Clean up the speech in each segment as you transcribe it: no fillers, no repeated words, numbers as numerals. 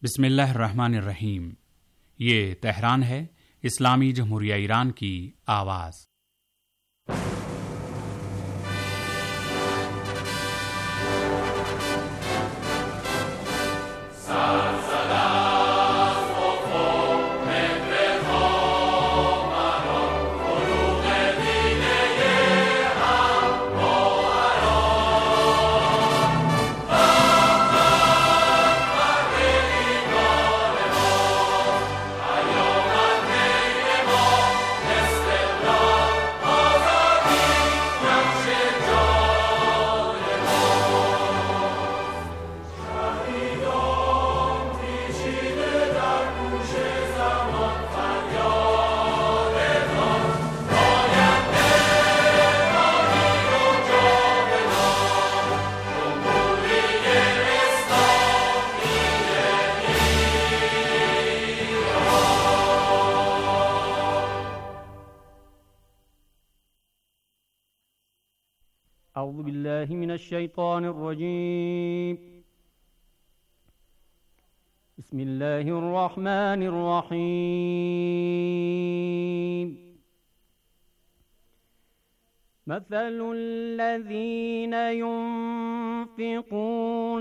बिस्मिल्लाहिर्रहमानिर्रहीम। ये तेहरान है, इस्लामी जमहूरिया ईरान की आवाज़। أعوذ بالله من الشيطان الرجيم. بسم الله الرحمن الرحيم. مثل الذين ينفقون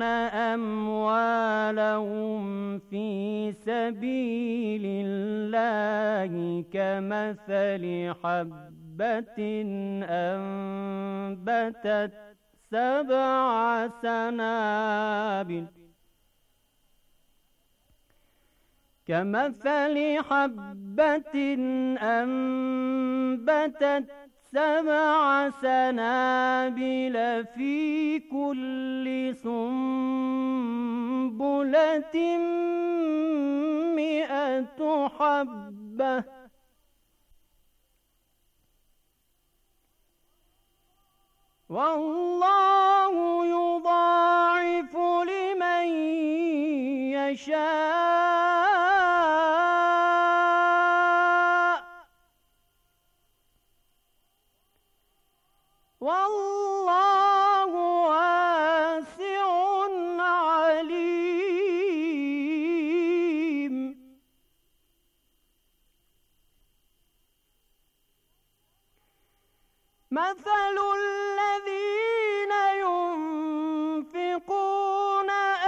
أموالهم في سبيل الله كمثل حبة أنبتت 7 سنابل كمثل حبة أنبتت 7 سنابل في كل سنبلة 100 حبة والله يضاعف لمن يشاء والله واسع عليم. مثل الذين ينفقون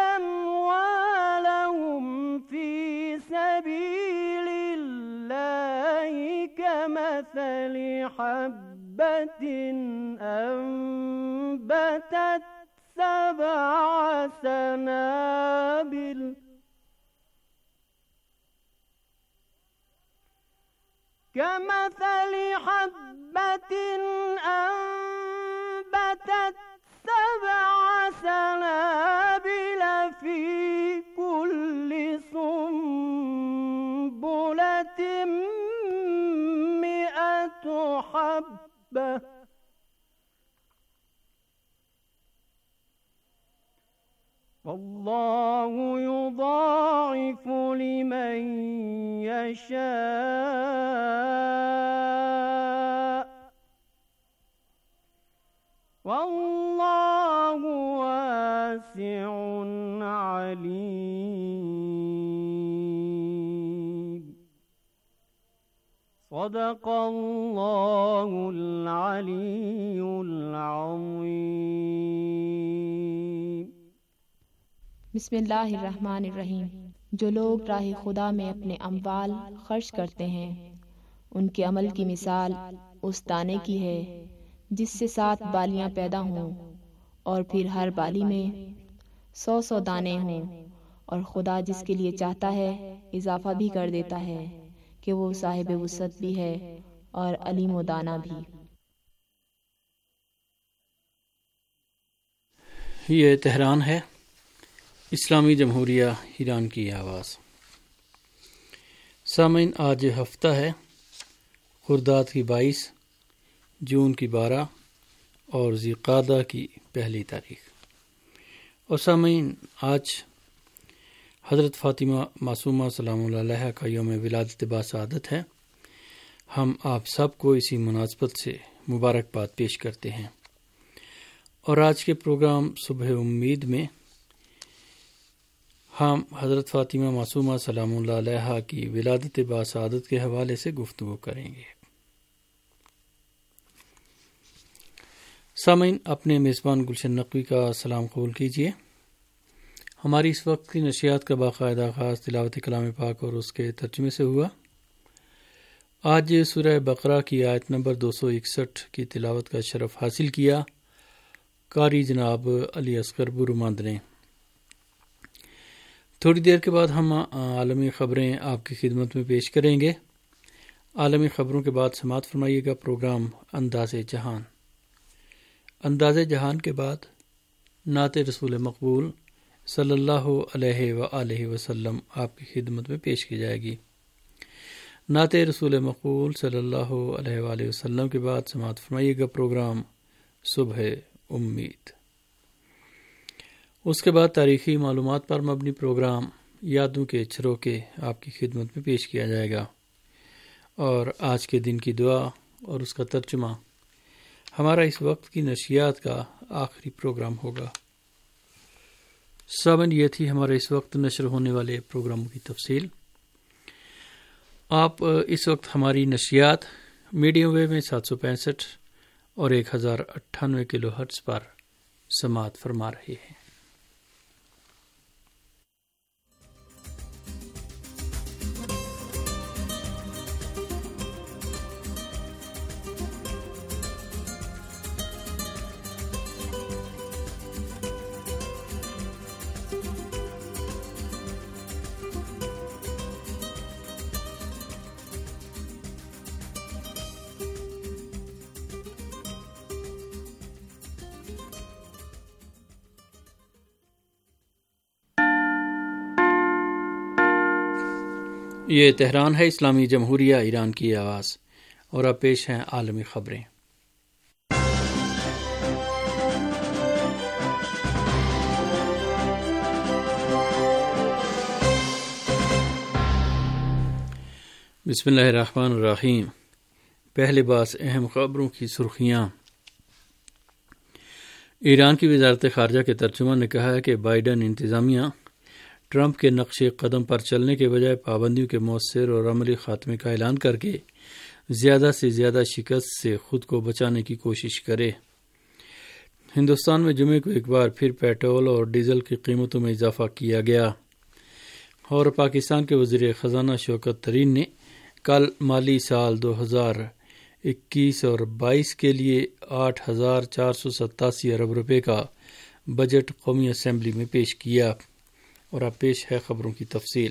أموالهم في سبيل الله كمثل حبة أنبتت 7 سنابل كمثل حبة أنبتت 7 سنابل في كل سنبلة 100 حبة والله يضاعف لمن يشاء والله واسع عليم. صدق الله العلي العظيم. बिस्मिल्लाहिर्रहमानिर्रहीम। जो लोग राह खुदा में अपने अम्वाल खर्च करते हैं, उनके अमल की मिसाल उस दाने की है जिससे 7 बालियां पैदा हों और फिर हर बाली में 100 दाने हों, और खुदा जिसके लिए चाहता है इजाफा भी कर देता है कि वो साहिब वुसअत भी है और अलीम व दाना भी। ये तेहरान है, इस्लामी जमहूरिया ईरान की आवाज़। सामीन, आज हफ्ता है खुर्दात की 22, जून की 12 और ज़िक़ादा की 1 तारीख़। और सामीन, आज हज़रत फ़ातिमा मासूमा सलामुल्लाह अलैहा का यौम विलादत बासआदत है। हम आप सब को इसी मुनासबत से मुबारकबाद पेश करते हैं। और आज के प्रोग्राम सुबह उम्मीद में ہم حضرت فاطمہ معصومہ سلام اللہ علیہا کی ولادت باسعادت کے حوالے سے گفتگو کریں گے۔ سامعین، اپنے میزبان گلشن نقوی کا سلام قبول کیجیے۔ ہماری اس وقت کی نشریات کا باقاعدہ آغاز تلاوت کلام پاک اور اس کے ترجمے سے ہوا۔ آج سورہ بقرہ کی آیت نمبر 261 کی تلاوت کا شرف حاصل کیا قاری جناب علی اصغر برومند نے۔ تھوڑی دیر کے بعد ہم عالمی خبریں آپ کی خدمت میں پیش کریں گے۔ عالمی خبروں کے بعد سماعت فرمائیے گا پروگرام انداز جہان۔ انداز جہان کے بعد نعت رسول مقبول صلی اللہ علیہ وآلہ وسلم آپ کی خدمت میں پیش کی جائے گی۔ نعت رسول مقبول صلی اللہ علیہ وآلہ وسلم کے بعد سماعت فرمائیے گا پروگرام صبح امید۔ اس کے بعد تاریخی معلومات پر مبنی پروگرام یادوں کے چھروکے آپ کی خدمت میں پیش کیا جائے گا، اور آج کے دن کی دعا اور اس کا ترجمہ ہمارا اس وقت کی نشریات کا آخری پروگرام ہوگا۔ سامعین، یہ تھی ہمارے اس وقت نشر ہونے والے پروگراموں کی تفصیل۔ آپ اس وقت ہماری نشریات میڈیم ویو میں 765 اور 1098 کلو ہرٹز پر سماعت فرما رہے ہیں۔ یہ تہران ہے، اسلامی جمہوریہ ایران کی آواز، اور اب پیش ہیں عالمی خبریں۔ بسم اللہ الرحمن الرحیم۔ پہلے باز اہم خبروں کی سرخیاں۔ ایران کی وزارت خارجہ کے ترجمان نے کہا ہے کہ بائیڈن انتظامیہ ٹرمپ کے نقش قدم پر چلنے کے بجائے پابندیوں کے مؤثر اور عملی خاتمے کا اعلان کر کے زیادہ سے زیادہ شکست سے خود کو بچانے کی کوشش کرے۔ ہندوستان میں جمعے کو ایک بار پھر پیٹرول اور ڈیزل کی قیمتوں میں اضافہ کیا گیا، اور پاکستان کے وزیر خزانہ شوکت ترین نے کل مالی سال 2021 اور 22 کے لیے 8,487 ارب روپے کا بجٹ قومی اسمبلی میں پیش کیا، اور اب پیش ہے خبروں کی تفصیل۔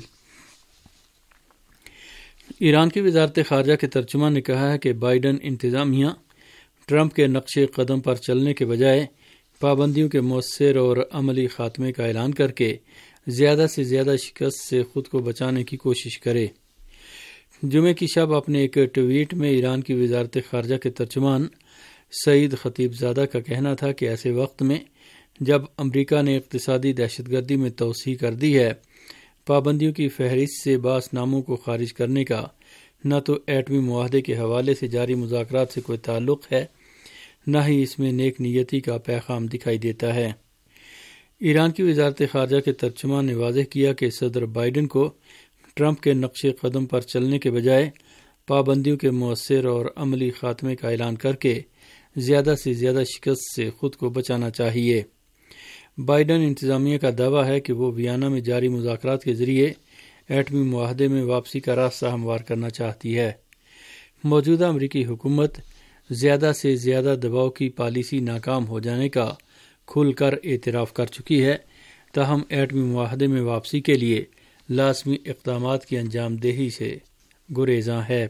ایران کی وزارت خارجہ کے ترجمان نے کہا ہے کہ بائیڈن انتظامیہ ٹرمپ کے نقش قدم پر چلنے کے بجائے پابندیوں کے مؤثر اور عملی خاتمے کا اعلان کر کے زیادہ سے زیادہ شکست سے خود کو بچانے کی کوشش کرے۔ جمعے کی شب اپنے ایک ٹویٹ میں ایران کی وزارت خارجہ کے ترجمان سعید خطیب زادہ کا کہنا تھا کہ ایسے وقت میں جب امریکہ نے اقتصادی دہشت گردی میں توسیع کر دی ہے، پابندیوں کی فہرست سے بعض ناموں کو خارج کرنے کا نہ تو ایٹمی معاہدے کے حوالے سے جاری مذاکرات سے کوئی تعلق ہے، نہ ہی اس میں نیک نیتی کا پیغام دکھائی دیتا ہے۔ ایران کی وزارت خارجہ کے ترجمان نے واضح کیا کہ صدر بائیڈن کو ٹرمپ کے نقش قدم پر چلنے کے بجائے پابندیوں کے مؤثر اور عملی خاتمے کا اعلان کر کے زیادہ سے زیادہ شکست سے خود کو بچانا چاہیے۔ بائیڈن انتظامیہ کا دعویٰ ہے کہ وہ ویانا میں جاری مذاکرات کے ذریعے ایٹمی معاہدے میں واپسی کا راستہ ہموار کرنا چاہتی ہے۔ موجودہ امریکی حکومت زیادہ سے زیادہ دباؤ کی پالیسی ناکام ہو جانے کا کھل کر اعتراف کر چکی ہے، تاہم ایٹمی معاہدے میں واپسی کے لیے لازمی اقدامات کی انجام دہی سے گریزاں ہے۔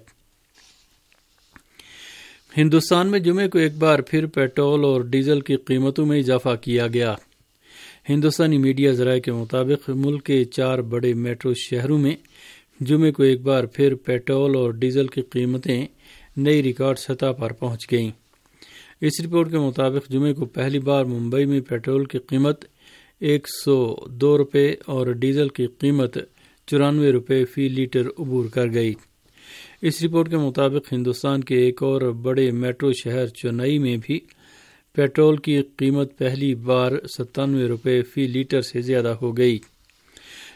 ہندوستان میں جمعے کو ایک بار پھر پیٹرول اور ڈیزل کی قیمتوں میں اضافہ کیا گیا۔ ہندوستانی میڈیا ذرائع کے مطابق ملک کے 4 بڑے میٹرو شہروں میں جمعے کو ایک بار پھر پیٹرول اور ڈیزل کی قیمتیں نئی ریکارڈ سطح پر پہنچ گئیں۔ اس رپورٹ کے مطابق جمعے کو پہلی بار ممبئی میں پیٹرول کی قیمت 102 روپے اور ڈیزل کی قیمت 94 روپے فی لیٹر عبور کر گئی۔ اس رپورٹ کے مطابق ہندوستان کے ایک اور بڑے میٹرو شہر چنئی میں بھی پیٹرول کی قیمت پہلی بار 97 روپے فی لیٹر سے زیادہ ہو گئی۔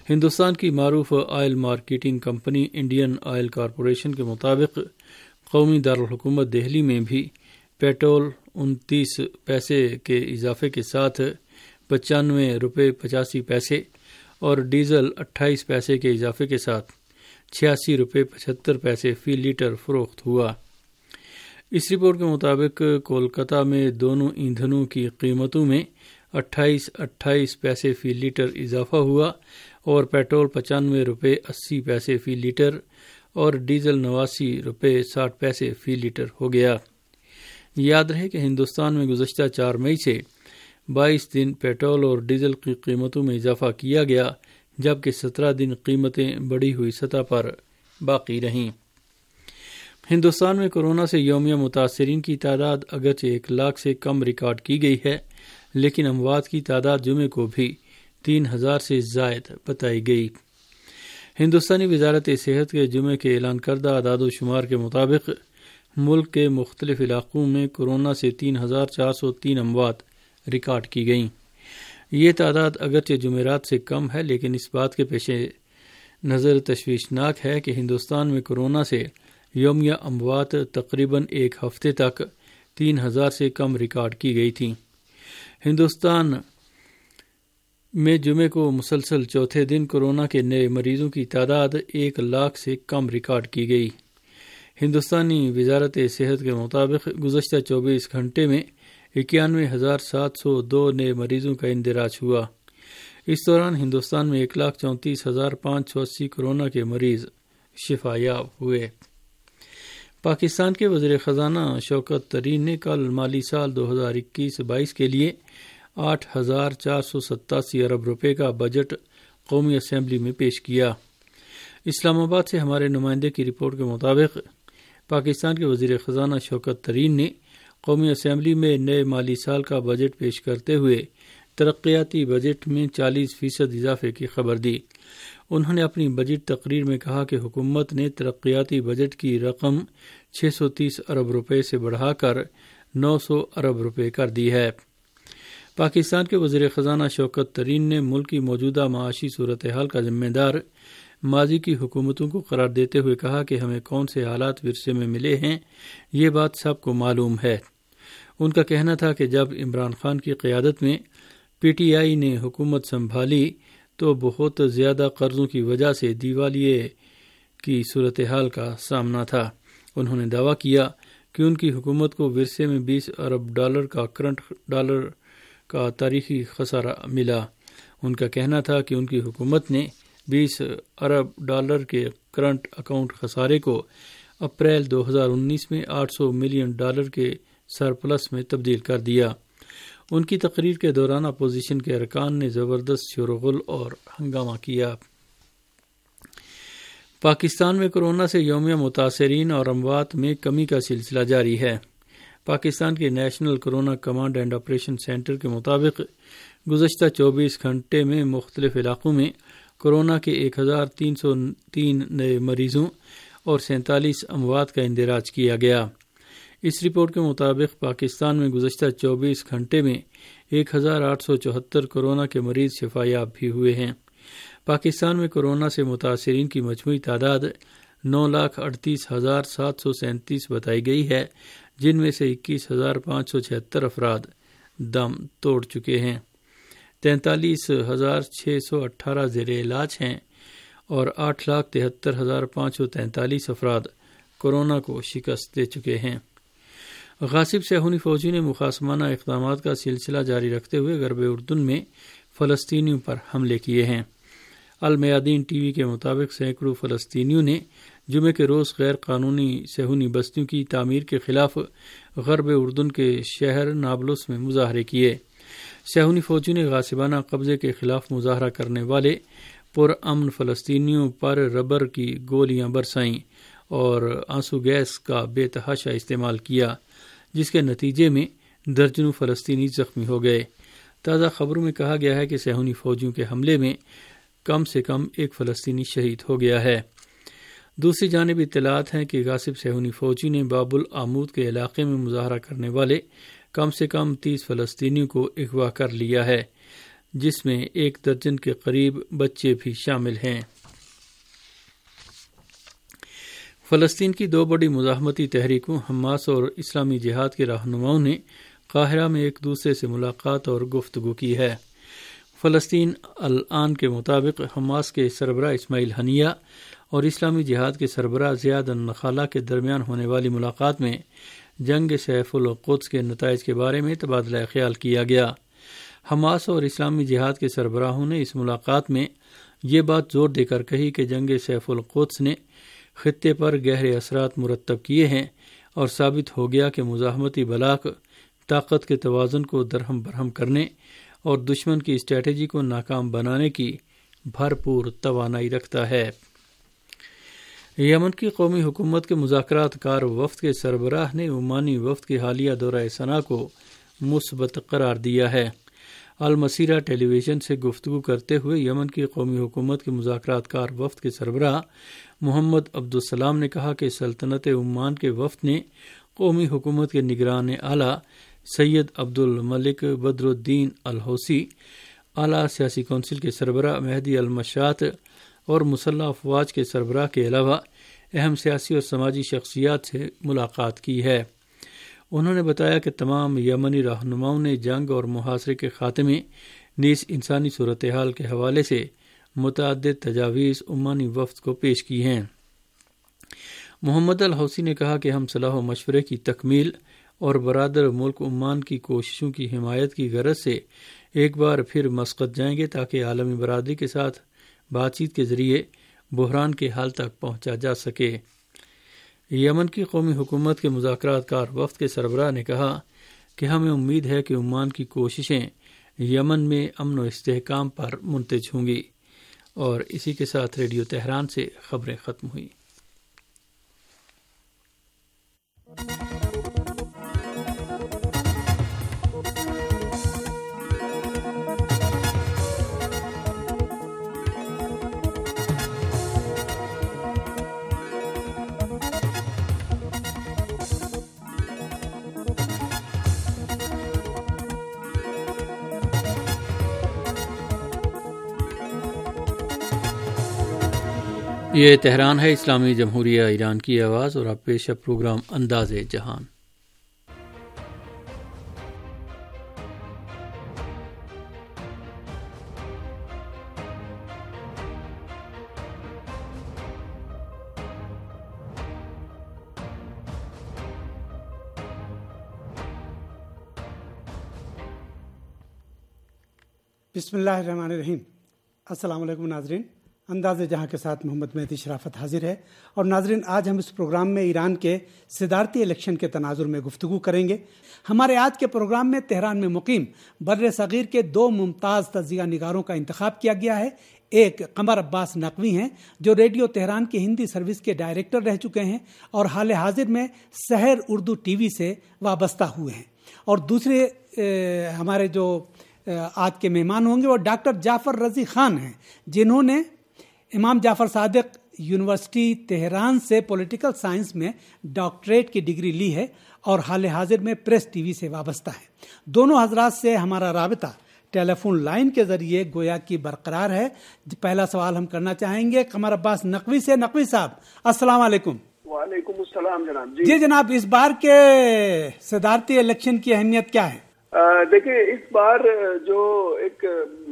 ہندوستان کی معروف oil marketing company Indian oil corporation کے مطابق قومی دارالحکومت دہلی میں بھی پیٹرول 29 پیسے کے اضافے کے ساتھ 95 روپے 85 پیسے اور ڈیزل 28 پیسے کے اضافے کے ساتھ 86 روپے 75 پیسے فی لیٹر فروخت ہوا۔ اس رپورٹ کے مطابق کولکتہ میں دونوں ایندھنوں کی قیمتوں میں 28 پیسے فی لیٹر اضافہ ہوا اور پیٹرول 95 روپے 80 پیسے فی لیٹر اور ڈیزل 89 روپے 60 پیسے فی لیٹر ہو گیا۔ یاد رہے کہ ہندوستان میں گزشتہ 4 مئی سے 22 دن پیٹرول اور ڈیزل کی قیمتوں میں اضافہ کیا گیا، جبکہ 17 دن قیمتیں بڑھی ہوئی سطح پر باقی رہیں۔ ہندوستان میں کورونا سے یومیہ متاثرین کی تعداد اگرچہ 1 لاکھ سے کم ریکارڈ کی گئی ہے، لیکن اموات کی تعداد جمعے کو بھی 3000 سے زائد بتائی گئی۔ ہندوستانی وزارت صحت کے جمعے کے اعلان کردہ اعداد و شمار کے مطابق ملک کے مختلف علاقوں میں کورونا سے 3403 اموات ریکارڈ کی گئیں۔ یہ تعداد اگرچہ جمعرات سے کم ہے، لیکن اس بات کے پیش نظر تشویشناک ہے کہ ہندوستان میں کورونا سے یومیہ اموات تقریباً 1 ہفتے تک 3000 سے کم ریکارڈ کی گئی تھیں۔ ہندوستان میں جمعے کو مسلسل چوتھے دن کورونا کے نئے مریضوں کی تعداد 1 لاکھ سے کم ریکارڈ کی گئی۔ ہندوستانی وزارت صحت کے مطابق گزشتہ 24 گھنٹے میں 91,702 نئے مریضوں کا اندراج ہوا۔ اس دوران ہندوستان میں 1,34,580 کورونا کے مریض شفا یاب ہوئے۔ پاکستان کے وزیر خزانہ شوکت ترین نے کل مالی سال 2021-22 کے لیے 8,487 ارب روپے کا بجٹ قومی اسمبلی میں پیش کیا۔ اسلام آباد سے ہمارے نمائندے کی رپورٹ کے مطابق پاکستان کے وزیر خزانہ شوکت ترین نے قومی اسمبلی میں نئے مالی سال کا بجٹ پیش کرتے ہوئے ترقیاتی بجٹ میں 40% اضافے کی خبر دی۔ انہوں نے اپنی بجٹ تقریر میں کہا کہ حکومت نے ترقیاتی بجٹ کی رقم 630 ارب روپے سے بڑھا کر 900 ارب روپے کر دی ہے۔ پاکستان کے وزیر خزانہ شوکت ترین نے ملک کی موجودہ معاشی صورتحال کا ذمہ دار ماضی کی حکومتوں کو قرار دیتے ہوئے کہا کہ ہمیں کون سے حالات ورثے میں ملے ہیں یہ بات سب کو معلوم ہے۔ ان کا کہنا تھا کہ جب عمران خان کی قیادت میں پی ٹی آئی نے حکومت سنبھالی تو بہت زیادہ قرضوں کی وجہ سے دیوالیے کی صورتحال کا سامنا تھا۔ انہوں نے دعویٰ کیا کہ ان کی حکومت کو ورثے میں 20 ارب ڈالر کا کرنٹ ڈالر کا تاریخی خسارہ ملا۔ ان کا کہنا تھا کہ ان کی حکومت نے 20 ارب ڈالر کے کرنٹ اکاؤنٹ خسارے کو اپریل 2019 میں 800 ملین ڈالر کے سرپلس میں تبدیل کر دیا۔ ان کی تقریر کے دوران اپوزیشن کے ارکان نے زبردست شور و غل اور ہنگامہ کیا۔ پاکستان میں کورونا سے یومیہ متاثرین اور اموات میں کمی کا سلسلہ جاری ہے۔ پاکستان کے national corona command and operation centre کے مطابق گزشتہ 24 گھنٹے میں مختلف علاقوں میں کورونا کے 1303 نئے مریضوں اور 47 اموات کا اندراج کیا گیا۔ اس رپورٹ کے مطابق پاکستان میں گزشتہ 24 گھنٹے میں 1874 کورونا کے مریض شفا یاب بھی ہوئے ہیں۔ پاکستان میں کورونا سے متاثرین کی مجموعی تعداد 9,38,737 بتائی گئی ہے، جن میں سے 21,576 افراد دم توڑ چکے ہیں، 43,618 زیر علاج ہیں اور 8,73,543 افراد کورونا کو شکست دے چکے ہیں۔ غاصب صہیونی فوجی نے مخاصمانہ اقدامات کا سلسلہ جاری رکھتے ہوئے غرب اردن میں فلسطینیوں پر حملے کیے ہیں۔ المیادین ٹی وی کے مطابق سینکڑوں فلسطینیوں نے جمعے کے روز غیر قانونی صہیونی بستیوں کی تعمیر کے خلاف غرب اردن کے شہر نابلس میں مظاہرے کیے۔ صہیونی فوجیوں نے غاصبانہ قبضے کے خلاف مظاہرہ کرنے والے پرامن فلسطینیوں پر ربر کی گولیاں برسائیں اور آنسو گیس کا بے تحاشا استعمال کیا، جس کے نتیجے میں درجنوں فلسطینی زخمی ہو گئے۔ تازہ خبروں میں کہا گیا ہے کہ صہیونی فوجیوں کے حملے میں کم سے کم 1 فلسطینی شہید ہو گیا ہے۔ دوسری جانب اطلاعات ہیں کہ غاصب صہیونی فوجی نے باب العمود کے علاقے میں مظاہرہ کرنے والے کم سے کم 30 فلسطینیوں کو اغوا کر لیا ہے۔ جس میں 1 درجن کے قریب بچے بھی شامل ہیں۔ فلسطین کی 2 بڑی مزاحمتی تحریکوں حماس اور اسلامی جہاد کے رہنماؤں نے قاہرہ میں ایک دوسرے سے ملاقات اور گفتگو کی ہے۔ فلسطین الآن کے مطابق حماس کے سربراہ اسماعیل ہنیہ اور اسلامی جہاد کے سربراہ زیاد النخالہ کے درمیان ہونے والی ملاقات میں جنگ سیف القدس کے نتائج کے بارے میں تبادلہ خیال کیا گیا۔ حماس اور اسلامی جہاد کے سربراہوں نے اس ملاقات میں یہ بات زور دے کر کہی کہ جنگ سیف القدس نے خطے پر گہرے اثرات مرتب کیے ہیں اور ثابت ہو گیا کہ مزاحمتی بلاک طاقت کے توازن کو درہم برہم کرنے اور دشمن کی اسٹریٹجی کو ناکام بنانے کی بھرپور توانائی رکھتا ہے۔ یمن کی قومی حکومت کے مذاکرات کار وفد کے سربراہ نے عمانی وفد کے حالیہ دورہ صنعاء کو مثبت قرار دیا ہے۔ المسیرہ ٹیلی ویژن سے گفتگو کرتے ہوئے یمن کی قومی حکومت کے مذاکرات کار وفد کے سربراہ محمد عبدالسلام نے کہا کہ سلطنت عمان کے وفد نے قومی حکومت کے نگران اعلیٰ سید عبدالملک بدر الدین الحوثی، اعلیٰ سیاسی کونسل کے سربراہ مہدی المشات اور مسلح افواج کے سربراہ کے علاوہ اہم سیاسی اور سماجی شخصیات سے ملاقات کی ہے۔ انہوں نے بتایا کہ تمام یمنی رہنماؤں نے جنگ اور محاصرے کے خاتمے نیز انسانی صورتحال کے حوالے سے متعدد تجاویز عمانی وفد کو پیش کی ہیں۔ محمد الحوثی نے کہا کہ ہم صلاح و مشورے کی تکمیل اور برادر ملک عمان کی کوششوں کی حمایت کی غرض سے ایک بار پھر مسقط جائیں گے تاکہ عالمی برادری کے ساتھ بات چیت کے ذریعے بحران کے حل تک پہنچا جا سکے۔ یمن کی قومی حکومت کے مذاکرات کار وفد کے سربراہ نے کہا کہ ہمیں امید ہے کہ عمان کی کوششیں یمن میں امن و استحکام پر منتج ہوں گی۔ اور اسی کے ساتھ ریڈیو تہران سے خبریں ختم ہوئی۔ یہ تہران ہے، اسلامی جمہوریہ ایران کی آواز، اور اب پیش ہے پروگرام انداز جہان۔ بسم اللہ الرحمن الرحیم۔ السلام علیکم ناظرین، انداز جہاں کے ساتھ محمد مہدی شرافت حاضر ہے۔ اور ناظرین، آج ہم اس پروگرام میں ایران کے صدارتی الیکشن کے تناظر میں گفتگو کریں گے۔ ہمارے آج کے پروگرام میں تہران میں مقیم بر صغیر کے 2 ممتاز تجزیہ نگاروں کا انتخاب کیا گیا ہے۔ ایک قمر عباس نقوی ہیں جو ریڈیو تہران کی ہندی سروس کے ڈائریکٹر رہ چکے ہیں اور حال حاضر میں سحر اردو ٹی وی سے وابستہ ہوئے ہیں، اور دوسرے ہمارے جو آج کے مہمان ہوں گے وہ ڈاکٹر جعفر رضی خان ہیں، جنہوں نے امام جعفر صادق یونیورسٹی تہران سے پولیٹیکل سائنس میں ڈاکٹریٹ کی ڈگری لی ہے اور حال حاضر میں پریس ٹی وی سے وابستہ ہیں۔ دونوں حضرات سے ہمارا رابطہ ٹیلی فون لائن کے ذریعے گویا کی برقرار ہے۔ پہلا سوال ہم کرنا چاہیں گے قمر عباس نقوی سے۔ نقوی صاحب، السلام علیکم۔ وعلیکم السلام جناب۔ جی جناب، اس بار کے صدارتی الیکشن کی اہمیت کیا ہے؟ دیکھیں، اس بار جو ایک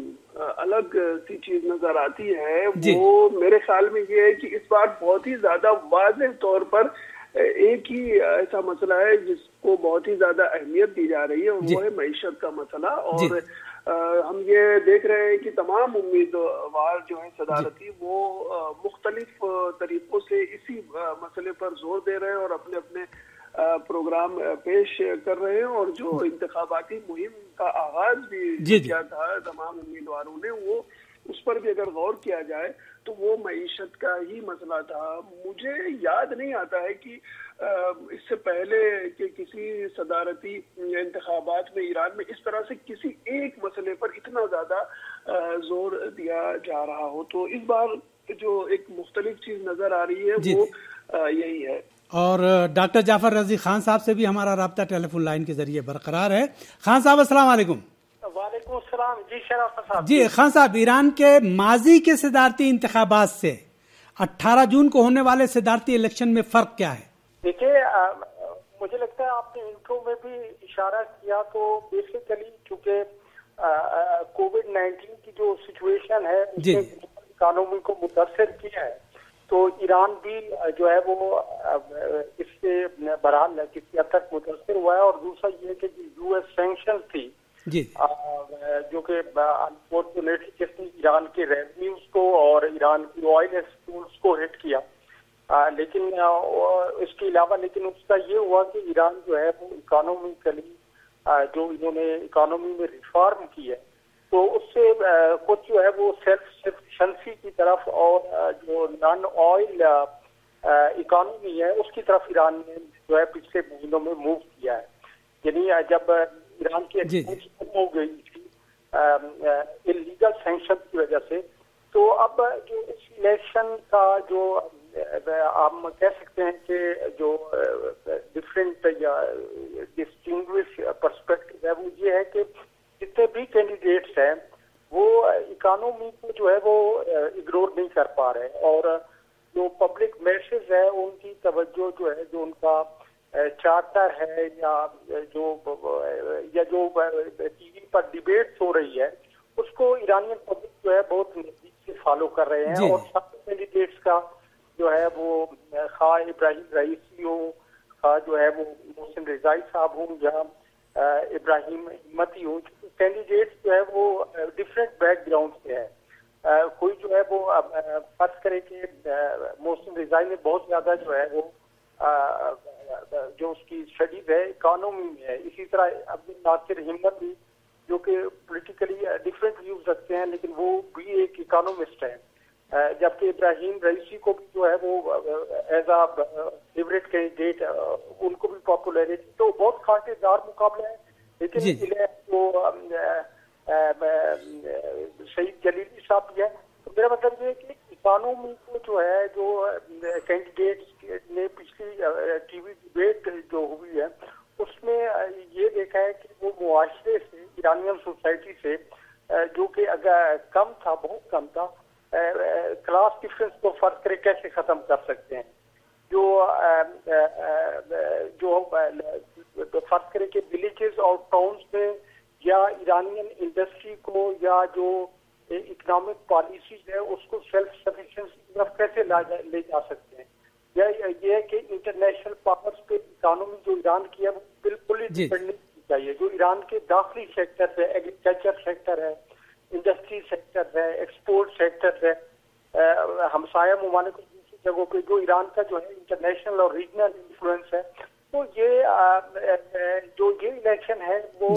الگ سی چیز نظر آتی ہے وہ میرے خیال میں یہ ہے کہ اس بار بہت ہی زیادہ واضح طور پر ایک ہی ایسا مسئلہ ہے جس کو بہت ہی زیادہ اہمیت دی جا رہی ہے، اور وہ ہے معیشت کا مسئلہ۔ اور ہم یہ دیکھ رہے ہیں کہ تمام امیدوار جو ہیں صدارتی وہ مختلف طریقوں سے اسی مسئلے پر زور دے رہے ہیں اور اپنے اپنے پروگرام پیش کر رہے ہیں، اور جو انتخاباتی مہم کا آغاز بھی کیا تھا تمام امیدواروں نے، وہ اس پر بھی اگر غور کیا جائے تو وہ معیشت کا ہی مسئلہ تھا۔ مجھے یاد نہیں آتا ہے کہ اس سے پہلے کہ کسی صدارتی انتخابات میں ایران میں اس طرح سے کسی ایک مسئلے پر اتنا زیادہ زور دیا جا رہا ہو۔ تو اس بار جو ایک مختلف چیز نظر آ رہی ہے وہ یہی ہے۔ اور ڈاکٹر جعفر رضی خان صاحب سے بھی ہمارا رابطہ ٹیلی فون لائن کے ذریعے برقرار ہے۔ خان صاحب، السلام علیکم۔ وعلیکم وعلیکم السلام. جی شرافت صاحب. جی خان صاحب، ایران کے ماضی کے صدارتی انتخابات سے 18 جون کو ہونے والے صدارتی الیکشن میں فرق کیا ہے؟ دیکھیے مجھے لگتا ہے آپ نے انٹرو میں بھی اشارہ کیا، تو بیسیکلی چونکہ کووڈ-19 کی جو سچویشن ہے اس نے اکانومی کو متاثر کیا ہے، تو ایران بھی جو ہے وہ اس سے بہرحال کسی حد تک متاثر ہوا ہے. اور دوسرا یہ کہ یو ایس سینکشن تھی جو کہ انفارچونیٹلی جس نے ایران کے ریونیوز کو اور ایران کی آئل ایکسپورٹس کو ہٹ کیا، لیکن اس کے علاوہ اس کا یہ ہوا کہ ایران جو ہے وہ اکانومیکلی جو انہوں نے اکانومی میں ریفارم کی ہے، تو اس سے کچھ جو ہے وہ سیلف سفیشنسی کی طرف اور جو نان آئل اکانومی ہے اس کی طرف ایران نے جو ہے پچھلے مہینوں میں موو کیا ہے. یعنی جب ایران کی ایکسپورٹس کم ہو گئی تھی انلیگل سینکشن کی وجہ سے، تو اب جو اس الیکشن کا جو ہم کہہ سکتے ہیں کہ جو ڈفرینٹ یا ڈسٹنگوش پرسپیکٹو ہے وہ یہ ہے کہ جتنے بھی کینڈیڈیٹس ہیں وہ اکانومی کو جو ہے وہ اگنور نہیں کر پا رہے، اور جو پبلک میسج ہے ان کی توجہ جو ہے جو ان کا چارٹر ہے یا جو ٹی وی پر ڈیبیٹس ہو رہی ہے اس کو ایرانین پبلک جو ہے بہت نزدیک سے فالو کر رہے ہیں. اور سب کینڈیڈیٹس کا جو ہے وہ خواہ ابراہیم رئیسی ہو، خواہ جو ہے وہ محسن رضائی صاحب ہوں یا ابراہیم ہمتی ہوں، کینڈیڈیٹس جو ہے وہ ڈفرینٹ بیک گراؤنڈ سے ہیں. کوئی جو ہے وہ فرض کرے کہ محسن رضائی نے بہت زیادہ جو ہے وہ جو اس کی اسٹڈیز ہے اکانومی میں ہے. اسی طرح عبد الناصر ہمت بھی جو کہ پولیٹیکلی ڈفرینٹ ویوز رکھتے ہیں لیکن وہ بھی ایک اکانومسٹ ہیں، جبکہ ابراہیم رئیسی کو بھی جو ہے وہ ایز اے فیوریٹ کینڈیڈیٹ ان کو بھی پاپولیرٹی، تو بہت کانٹے دار مقابلہ ہے. لیکن وہ شہید جلیلی صاحب بھی ہے. تو میرا مطلب یہ ہے کہ اکانومی کو جو ہے جو کینڈیڈیٹس نے پچھلی ٹی وی ڈیبیٹ جو ہوئی ہے اس میں یہ دیکھا ہے کہ وہ معاشرے سے ایرانین سوسائٹی سے جو کہ اگر کم تھا، بہت کم تھا، کلاس ڈفرینس کو فرق کرے کیسے ختم کر سکتے ہیں. جو فرق کرے کہ ولیجز اور ٹاؤنز میں یا ایرانین انڈسٹری کو یا جو اکنامک پالیسیز ہے اس کو سیلف سفیشنسی کی طرف کیسے لے جا سکتے ہیں، یا یہ ہے کہ انٹرنیشنل پاورز پہ اکانومی جو ایران کی ہے وہ بالکل ہی ڈیپینڈ نہیں چاہیے. جو ایران کے داخلی سیکٹر ہے، ایگریکلچر سیکٹر ہے، انڈسٹری سیکٹر ہے، ایکسپورٹ سیکٹر ہے، ہمسایہ ممالک دوسری جگہوں پہ جو ایران کا جو ہے انٹرنیشنل اور ریجنل انفلوئنس ہے. تو یہ جو یہ الیکشن ہے وہ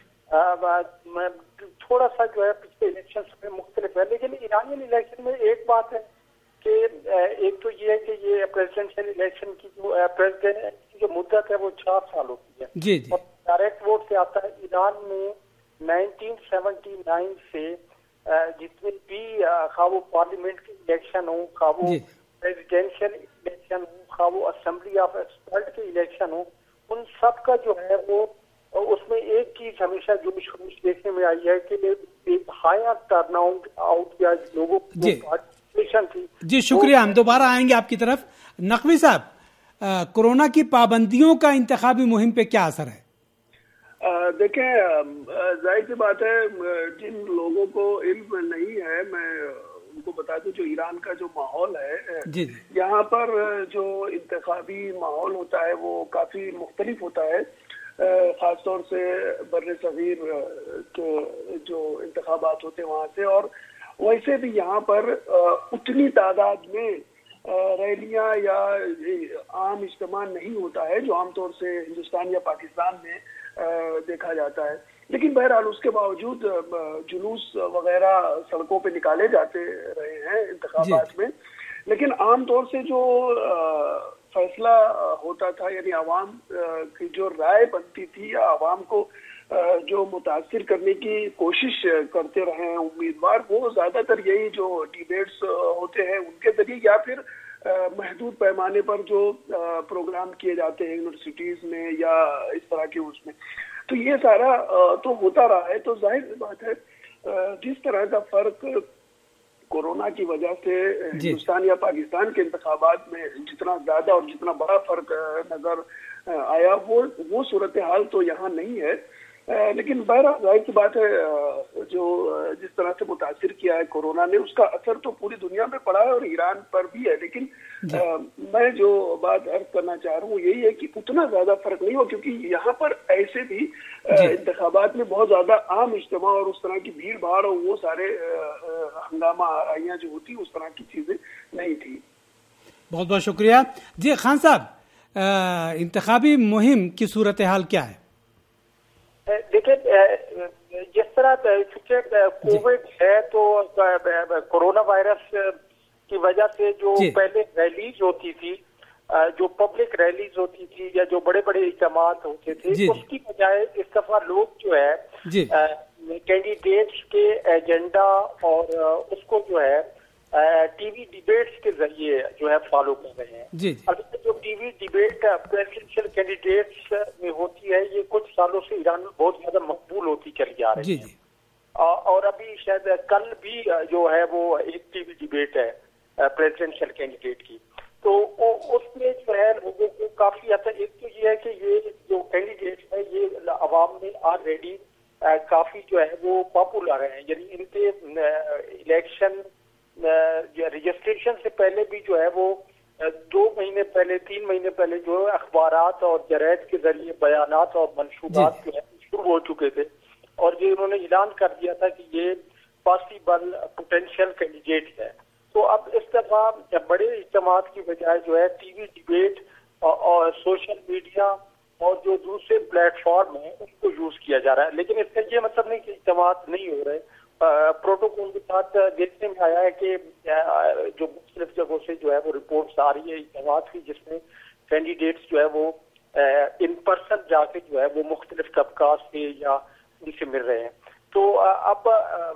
تھوڑا سا جو ہے پچھلے الیکشن میں مختلف ہے. لیکن ایرانین الیکشن میں ایک بات ہے کہ ایک تو یہ ہے کہ یہ پریزیڈنشیل الیکشن کی جو پریزیڈنٹ کی جو مدت ہے وہ 4 سالوں کی ہے اور ڈائریکٹ ووٹ سے آتا ہے. ایران میں 1979 سے جتنے بھی خواہ وہ پارلیمنٹ کے الیکشن ہوں، خواہ وہ پریزیڈینشیل الیکشن ہوں، خواہ وہ اسمبلی آف ایکسپرٹ کے الیکشن ہوں، ان سب کا جو ہے وہ اس میں ایک چیز ہمیشہ جو خروش دیکھنے میں آئی ہے کہ ایک ہائر ٹرن آؤٹ یا لوگوں کی پارٹیسپیشن تھی. جی شکریہ، ہم دوبارہ آئیں گے آپ کی طرف. نقوی صاحب، کورونا کی پابندیوں کا انتخابی مہم پہ کیا اثر ہے؟ دیکھیں ظاہر سی بات ہے جن لوگوں کو علم نہیں ہے میں ان کو بتا دوں جو ایران کا جو ماحول ہے یہاں پر جو انتخابی ماحول ہوتا ہے وہ کافی مختلف ہوتا ہے، خاص طور سے بر صغیر کے جو انتخابات ہوتے ہیں وہاں سے. اور ویسے بھی یہاں پر اتنی تعداد میں ریلیاں یا عام اجتماع نہیں ہوتا ہے جو عام طور سے ہندوستان یا پاکستان میں دیکھا جاتا ہے. لیکن بہرحال اس کے باوجود جلوس وغیرہ سڑکوں پہ نکالے جاتے رہے ہیں انتخابات میں. لیکن عام طور سے جو فیصلہ ہوتا تھا یعنی عوام کی جو رائے بنتی تھی یا عوام کو جو متاثر کرنے کی کوشش کرتے رہے ہیں امیدوار، وہ زیادہ تر یہی جو ڈیبیٹس ہوتے ہیں ان کے ذریعے یا پھر محدود پیمانے پر جو پروگرام کیے جاتے ہیں یونیورسٹیز میں یا اس طرح کے اس میں. تو یہ سارا تو ہوتا رہا ہے. تو ظاہر سی بات ہے جس طرح کا فرق کورونا کی وجہ سے ہندوستان یا پاکستان کے انتخابات میں جتنا زیادہ اور جتنا بڑا فرق نظر آیا وہ صورتحال تو یہاں نہیں ہے. لیکن بہرحال ظاہر کی بات ہے جو جس طرح سے متاثر کیا ہے کورونا نے اس کا اثر تو پوری دنیا میں پڑا ہے اور ایران پر بھی ہے. لیکن میں جو بات عرض کرنا چاہ رہا ہوں یہی ہے کہ اتنا زیادہ فرق نہیں ہو کیونکہ یہاں پر ایسے بھی انتخابات میں بہت زیادہ عام اجتماع اور اس طرح کی بھیڑ بھاڑ اور وہ سارے ہنگامہ آرائیاں جو ہوتی اس طرح کی چیزیں نہیں تھی. بہت بہت شکریہ. جی خان صاحب انتخابی مہم کی صورتحال کیا ہے؟ دیکھیں جس طرح چونکہ کووڈ ہے تو کورونا وائرس کی وجہ سے جو پہلے ریلیز ہوتی تھی جو پبلک ریلیز ہوتی تھی یا جو بڑے بڑے اجتماعات ہوتے تھے اس کی بجائے اس دفعہ لوگ جو ہے کینڈیڈیٹس کے ایجنڈا اور اس کو جو ہے ٹی وی ڈیبیٹس کے ذریعے جو ہے فالو کر رہے ہیں. البتہ جو T V debate presidential candidates میں ہوتی ہے یہ کچھ سالوں سے ایران میں بہت زیادہ مقبول ہوتی چلی جا رہی ہے. اور ابھی شاید کل بھی جو ہے وہ ایک ٹی وی ڈیبیٹ ہے پریزیڈنشل کینڈیڈیٹ کی. تو اس میں جو ہے لوگوں کو کافی حد تک ایک تو یہ ہے کہ یہ جو کینڈیڈیٹ ہے یہ عوام میں آلریڈی کافی جو ہے وہ پاپولر ہیں. یعنی ان کے الیکشن رجسٹریشن سے پہلے بھی جو ہے وہ 2 مہینے پہلے 3 مہینے پہلے جو ہے اخبارات اور جرائد کے ذریعے بیانات اور منشورات جو ہے شروع ہو چکے تھے اور یہ انہوں نے اعلان کر دیا تھا کہ یہ پاسبل پوٹینشیل کینڈیڈیٹ ہے. تو اب اس دفعہ بڑے اجتماعات کی بجائے جو ہے ٹی وی ڈیبیٹ اور سوشل میڈیا اور جو دوسرے پلیٹ فارم ہیں اس کو یوز کیا جا رہا ہے. لیکن اس کا یہ مطلب نہیں کہ اجتماعات نہیں ہو رہے. پروٹوکول کے ساتھ دیکھنے میں آیا ہے کہ جو مختلف جگہوں سے جو ہے وہ رپورٹس آ رہی ہے اجتماعات کی جس میں کینڈیڈیٹس جو ہے وہ ان پرسن جا کے جو ہے وہ مختلف طبقات سے یا ان سے مل رہے ہیں. تو اب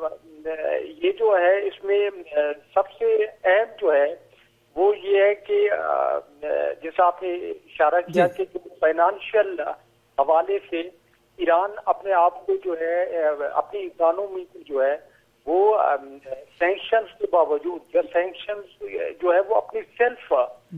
یہ جو ہے اس میں سب سے اہم جو ہے وہ یہ ہے کہ جیسا آپ نے اشارہ کیا کہ جو فائنانشیل حوالے سے ایران اپنے آپ کو جو ہے اپنی اکانومی کو جو ہے وہ سینکشنز کے باوجود یا سینکشنز جو ہے وہ اپنی سیلف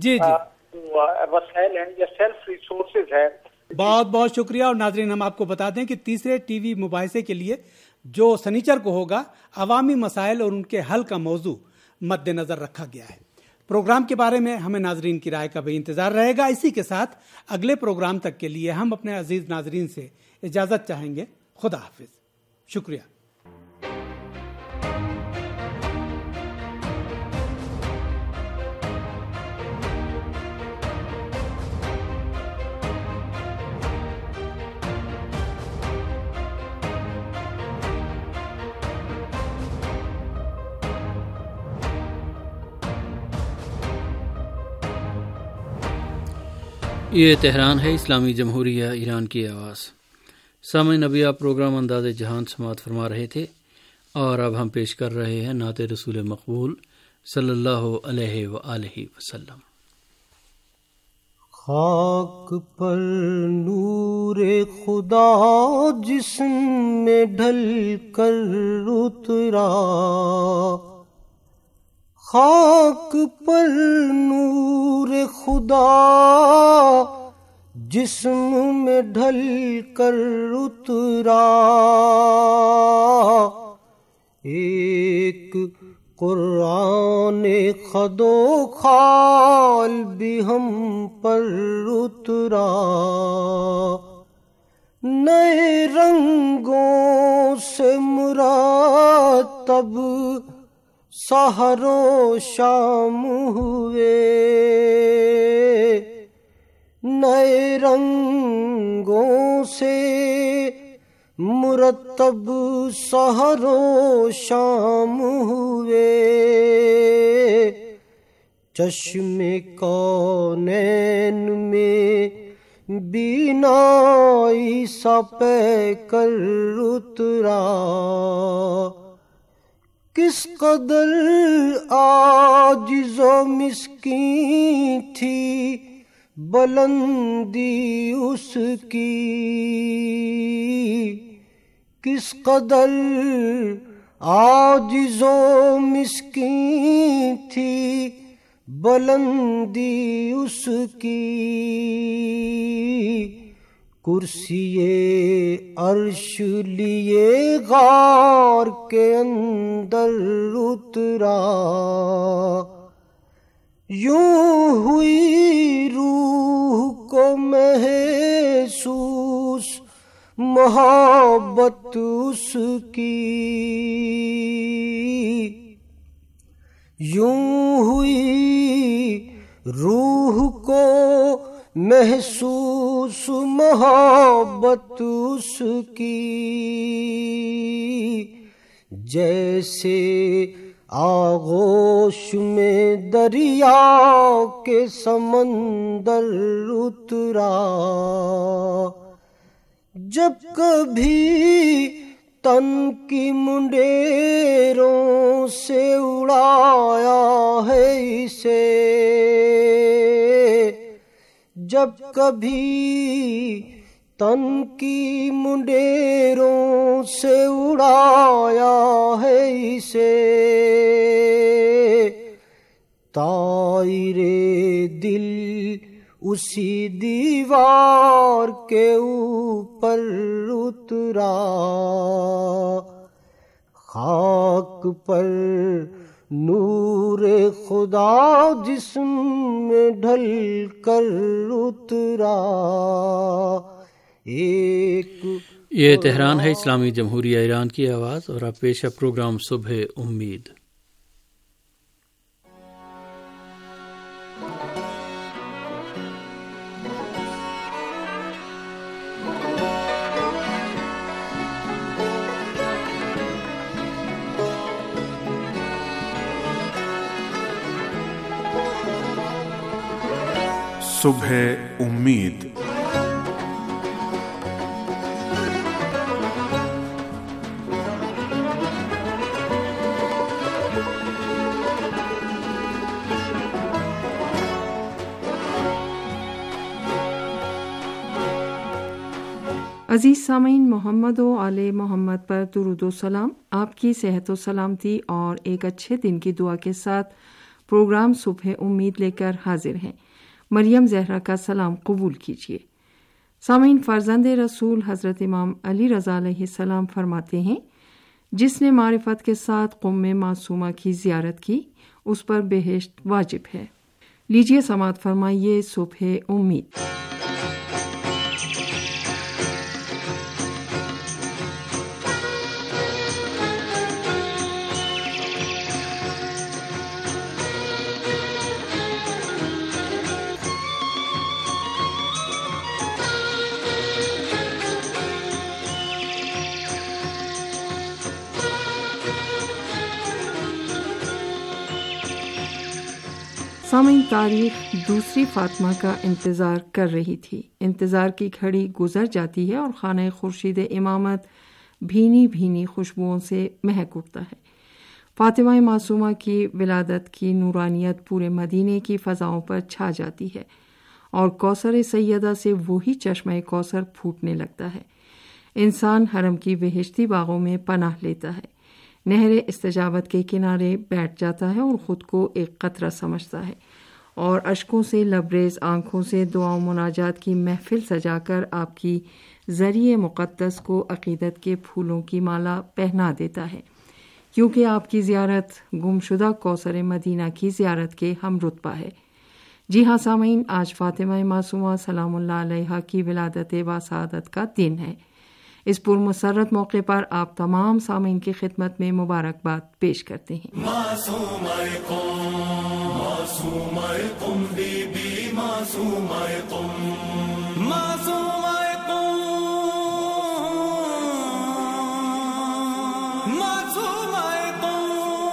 وسائل ہیں یا سیلف ریسورسز ہے. بہت بہت شکریہ. اور ناظرین ہم آپ کو بتا دیں کہ تیسرے ٹی وی مباحثے کے لیے جو سنیچر کو ہوگا عوامی مسائل اور ان کے حل کا موضوع مد نظر رکھا گیا ہے. پروگرام کے بارے میں ہمیں ناظرین کی رائے کا بھی انتظار رہے گا. اسی کے ساتھ اگلے پروگرام تک کے لیے ہم اپنے عزیز ناظرین سے اجازت چاہیں گے. خدا حافظ. شکریہ. یہ تہران ہے، اسلامی جمہوریہ ایران کی آواز. سامعین ابھی آپ پروگرام انداز جہان سماعت فرما رہے تھے اور اب ہم پیش کر رہے ہیں نعت رسول مقبول صلی اللہ علیہ وآلہ وسلم. خاک پر نور خدا جسم میں ڈھل کر اترا، خاک پر نور خدا جسم میں ڈھل کر اترا، ایک قرآن خد و خال بھی ہم پر اترا، نئے رنگوں سے مرتب سحر و شام ہوئے، نئے رنگوں سے مرتب سحر و شام ہوئے، چشم کونین میں بینائی سا پہ کر اترا، کس قدر عاجز و مسکین تھی بلندی اس کی کس قدر عاجز و مسکین تھی، بلندی اس کی کرسی عرش لیے غار کے اندر اترا، یوں ہوئی روح کو محسوس محبت اس کی، یوں ہوئی روح کو محسوس محبت اس کی، جیسے آغوش میں دریا کے سمندر اترا، جب کبھی تن کی منڈیروں سے اڑایا ہے اسے، جب کبھی تن کی منڈیروں سے اڑایا ہے اسے، طائر دل اسی دیوار کے اوپر اترا، خاک پر نور خدا جسم میں ڈھل کر اترا ایک۔ یہ تہران ہے اسلامی جمہوریہ ایران کی آواز، اور اب پیش ہے پروگرام صبح امید۔ صبح امید۔ عزیز سامعین، محمد و آل محمد پر درود و سلام، آپ کی صحت و سلامتی اور ایک اچھے دن کی دعا کے ساتھ پروگرام صبح امید لے کر حاضر ہیں۔ مریم زہرا کا سلام قبول کیجیے۔ سامعین، فرزند رسول حضرت امام علی رضا علیہ السلام فرماتے ہیں، جس نے معرفت کے ساتھ قم معصومہ کی زیارت کی اس پر بہشت واجب ہے۔ لیجیے سماعت فرمائیے صبح امید۔ سامعین، تاریخ دوسری فاطمہ کا انتظار کر رہی تھی۔ انتظار کی گھڑی گزر جاتی ہے اور خانہ خورشید امامت بھینی بھینی خوشبوؤں سے مہک اٹھتا ہے۔ فاطمہ معصومہ کی ولادت کی نورانیت پورے مدینے کی فضاؤں پر چھا جاتی ہے اور کوثر سیدہ سے وہی چشمہ کوثر پھوٹنے لگتا ہے۔ انسان حرم کی بہشتی باغوں میں پناہ لیتا ہے، نہر استجابت کے کنارے بیٹھ جاتا ہے اور خود کو ایک قطرہ سمجھتا ہے، اور اشکوں سے لبریز آنکھوں سے دعا و مناجات کی محفل سجا کر آپ کی ذریعہ مقدس کو عقیدت کے پھولوں کی مالا پہنا دیتا ہے، کیونکہ آپ کی زیارت گمشدہ کوثر مدینہ کی زیارت کے ہم رتبہ ہے۔ جی ہاں سامعین، آج فاطمہ معصومہ سلام اللہ علیہا کی ولادت باسعادت کا دن ہے۔ اس پرمسرت موقع پر آپ تمام سامعین کی خدمت میں مبارکباد پیش کرتے ہیں۔ معصومہ قم بی بی، معصومہ قم، معصومہ قم، معصومہ قم،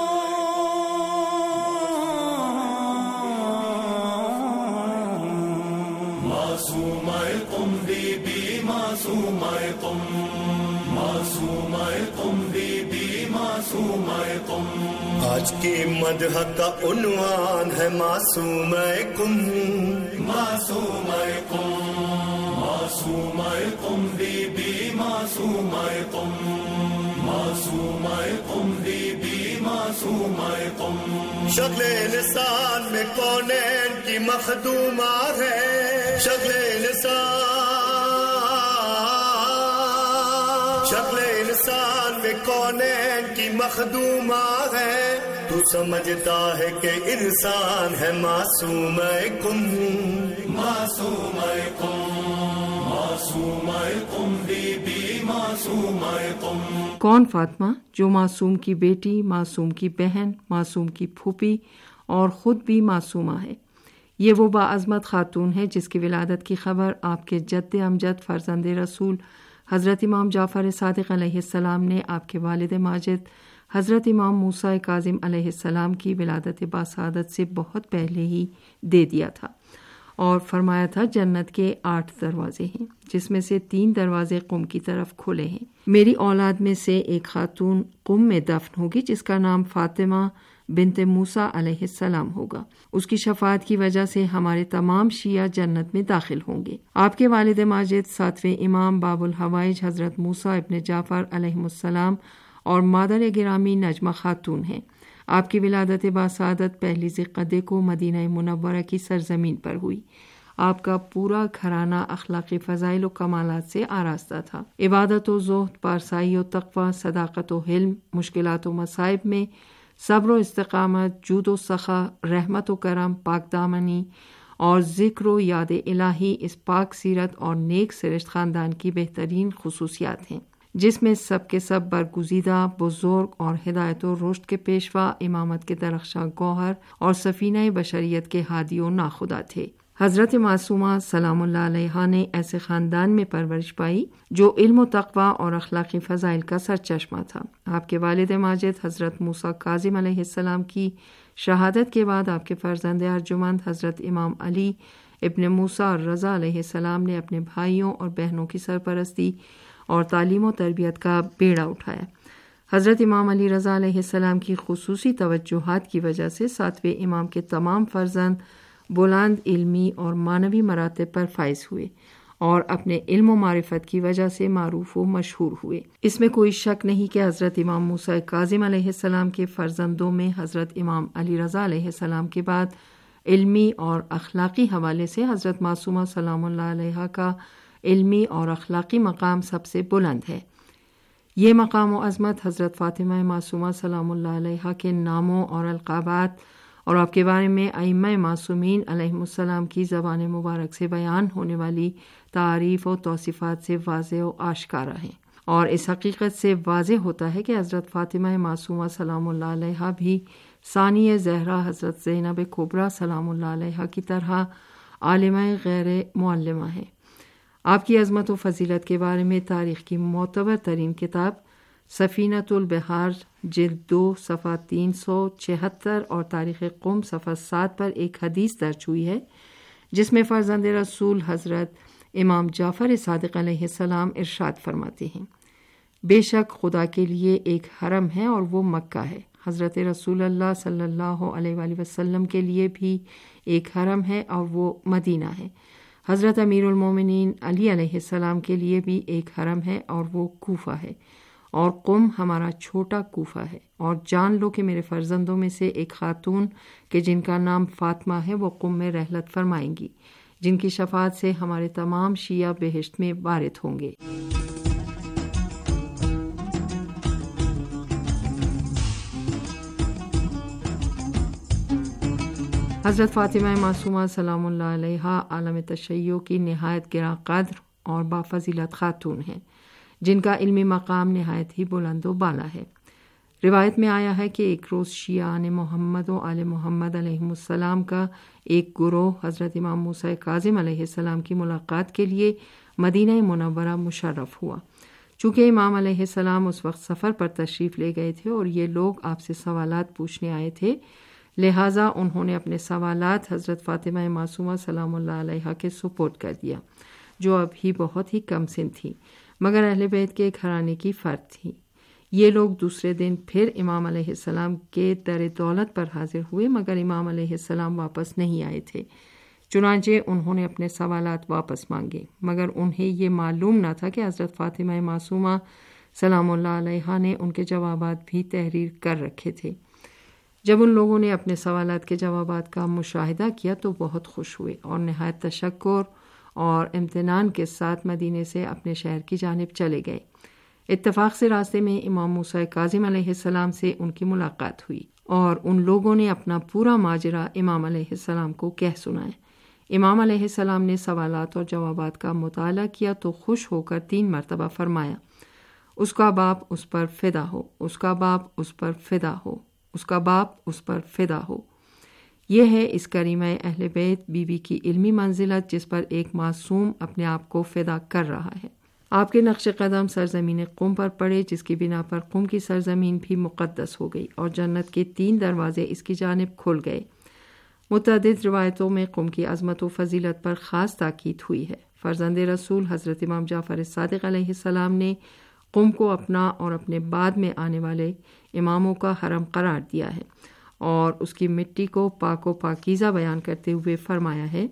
معصومہ قم بی بی، معصومہ قم، معصومہ قم بی بی، معصومہ قم، آج کی مدح کا عنوان ہے معصوم قم، معصوم قم، معصوم قم بی بی معصوم قم، معصوم قم بی بی معصوم قم. شکل انسان میں کونین کی مخدومہ ہے، شکل انسان میں کونین کی مخدومہ ہے، تو سمجھتا ہے کہ انسان ہے معصوم قم، معصوم قم، معصوم قم بی بی معصوم قم. کون فاطمہ؟ جو معصوم کی بیٹی، معصوم کی بہن، معصوم کی پھوپھی اور خود بھی معصومہ ہے. یہ وہ باعظمت خاتون ہے جس کی ولادت کی خبر آپ کے جد امجد فرزند رسول حضرت امام جعفر صادق علیہ السلام نے آپ کے والد ماجد حضرت امام موسیٰ کاظم علیہ السلام کی ولادت باسعادت سے بہت پہلے ہی دے دیا تھا، اور فرمایا تھا جنت کے 8 دروازے ہیں، جس میں سے 3 دروازے قم کی طرف کھلے ہیں. میری اولاد میں سے ایک خاتون قم میں دفن ہوگی جس کا نام فاطمہ بنت موسیٰ علیہ السلام ہوگا. اس کی شفاعت کی وجہ سے ہمارے تمام شیعہ جنت میں داخل ہوں گے. آپ کے والد ماجد 7ویں امام باب الحوائج حضرت موسیٰ ابن جعفر علیہ السلام اور مادر گرامی نجمہ خاتون ہیں. آپ کی ولادت باسعادت پہلی ذیقعدہ کو مدینہ منورہ کی سرزمین پر ہوئی. آپ کا پورا گھرانہ اخلاقی فضائل و کمالات سے آراستہ تھا. عبادت و زہد، پارسائی و تقوی، صداقت و حلم، مشکلات و مصائب میں صبر و استقامت، جود و سخا، رحمت و کرم، پاک دامنی اور ذکر و یاد الہی اس پاک سیرت اور نیک سرشت خاندان کی بہترین خصوصیات ہیں، جس میں سب کے سب برگزیدہ، بزرگ اور ہدایت و رشد کے پیشوا، امامت کے درخشاں گوہر اور سفینہ بشریت کے ہادی و ناخدا تھے. حضرت معصومہ سلام اللہ علیہا نے ایسے خاندان میں پرورش پائی جو علم و تقوی اور اخلاقی فضائل کا سرچشمہ تھا. آپ کے والد ماجد حضرت موسیٰ کاظم علیہ السلام کی شہادت کے بعد آپ کے فرزند ارجمند حضرت امام علی ابن موسیٰ رضا علیہ السلام نے اپنے بھائیوں اور بہنوں کی سرپرستی اور تعلیم و تربیت کا بیڑا اٹھایا. حضرت امام علی رضا علیہ السلام کی خصوصی توجہات کی وجہ سے 7ویں امام کے تمام فرزند بلند علمی اور معنوی مراتب پر فائز ہوئے اور اپنے علم و معرفت کی وجہ سے معروف و مشہور ہوئے. اس میں کوئی شک نہیں کہ حضرت امام موسیٰ کاظم علیہ السلام کے فرزندوں میں حضرت امام علی رضا علیہ السلام کے بعد علمی اور اخلاقی حوالے سے حضرت معصومہ سلام اللہ علیہا کا علمی اور اخلاقی مقام سب سے بلند ہے. یہ مقام و عظمت حضرت فاطمہ معصومہ سلام اللہ علیہا کے ناموں اور القابات اور آپ کے بارے میں ائمہ معصومین علیہم السلام کی زبان مبارک سے بیان ہونے والی تعریف و توصیفات سے واضح و آشکارا ہیں، اور اس حقیقت سے واضح ہوتا ہے کہ حضرت فاطمہ معصومہ سلام اللہ علیہا بھی ثانی زہرا حضرت زینب کبریٰ سلام اللہ علیہا کی طرح عالمہ غیر معلمہ ہیں. آپ کی عظمت و فضیلت کے بارے میں تاریخ کی معتبر ترین کتاب سفینۃ البحار جلد 2 صفحہ 376 اور تاریخ قم صفحہ 7 پر ایک حدیث درج ہوئی ہے، جس میں فرزند رسول حضرت امام جعفر صادق علیہ السلام ارشاد فرماتے ہیں: بے شک خدا کے لیے ایک حرم ہے اور وہ مکہ ہے. حضرت رسول اللہ صلی اللہ علیہ وآلہ وسلم کے لیے بھی ایک حرم ہے اور وہ مدینہ ہے. حضرت امیر المومنین علی علیہ السلام کے لیے بھی ایک حرم ہے اور وہ کوفہ ہے، اور قم ہمارا چھوٹا کوفہ ہے. اور جان لو کہ میرے فرزندوں میں سے ایک خاتون کہ جن کا نام فاطمہ ہے وہ قم میں رحلت فرمائیں گی، جن کی شفاعت سے ہمارے تمام شیعہ بہشت میں وارد ہوں گے. حضرت فاطمہ معصومہ سلام اللہ علیہا عالم تشیع کی نہایت گراں قدر اور بافضیلت خاتون ہیں، جن کا علمی مقام نہایت ہی بلند و بالا ہے. روایت میں آیا ہے کہ ایک روز شیعان محمد و آل محمد علیہم السلام کا ایک گروہ حضرت امام موسیٰ کاظم علیہ السلام کی ملاقات کے لیے مدینہ منورہ مشرف ہوا. چونکہ امام علیہ السلام اس وقت سفر پر تشریف لے گئے تھے اور یہ لوگ آپ سے سوالات پوچھنے آئے تھے، لہٰذا انہوں نے اپنے سوالات حضرت فاطمہ معصومہ سلام اللہ علیہا کے سپرد کر دیا، جو اب ہی بہت ہی کم سن تھی مگر اہل بیت کے گھرانے کی فرد تھی. یہ لوگ دوسرے دن پھر امام علیہ السلام کے در دولت پر حاضر ہوئے، مگر امام علیہ السلام واپس نہیں آئے تھے۔ چنانچہ انہوں نے اپنے سوالات واپس مانگے، مگر انہیں یہ معلوم نہ تھا کہ حضرت فاطمہ معصومہ سلام اللہ علیہا نے ان کے جوابات بھی تحریر کر رکھے تھے۔ جب ان لوگوں نے اپنے سوالات کے جوابات کا مشاہدہ کیا تو بہت خوش ہوئے اور نہایت تشکر اور امتنان کے ساتھ مدینے سے اپنے شہر کی جانب چلے گئے۔ اتفاق سے راستے میں امام موسیٰ کاظم علیہ السلام سے ان کی ملاقات ہوئی اور ان لوگوں نے اپنا پورا ماجرا امام علیہ السلام کو کہہ سنایا۔ امام علیہ السلام نے سوالات اور جوابات کا مطالعہ کیا تو خوش ہو کر 3 مرتبہ فرمایا، اس کا باپ اس پر فدا ہو، اس کا باپ اس پر فدا ہو، اس کا باپ اس پر فدا ہو۔ یہ ہے اس کریمہ اہل بیت بی بی کی علمی منزلت جس پر ایک معصوم اپنے آپ کو فدا کر رہا ہے۔ آپ کے نقش قدم سرزمین قم پر پڑے، جس کی بنا پر قم کی سرزمین بھی مقدس ہو گئی اور جنت کے 3 دروازے اس کی جانب کھل گئے۔ متعدد روایتوں میں قم کی عظمت و فضیلت پر خاص تاکید ہوئی ہے۔ فرزند رسول حضرت امام جعفر صادق علیہ السلام نے قم کو اپنا اور اپنے بعد میں آنے والے اماموں کا حرم قرار دیا ہے اور اس کی مٹی کو پاک و پاکیزہ بیان کرتے ہوئے فرمایا ہے،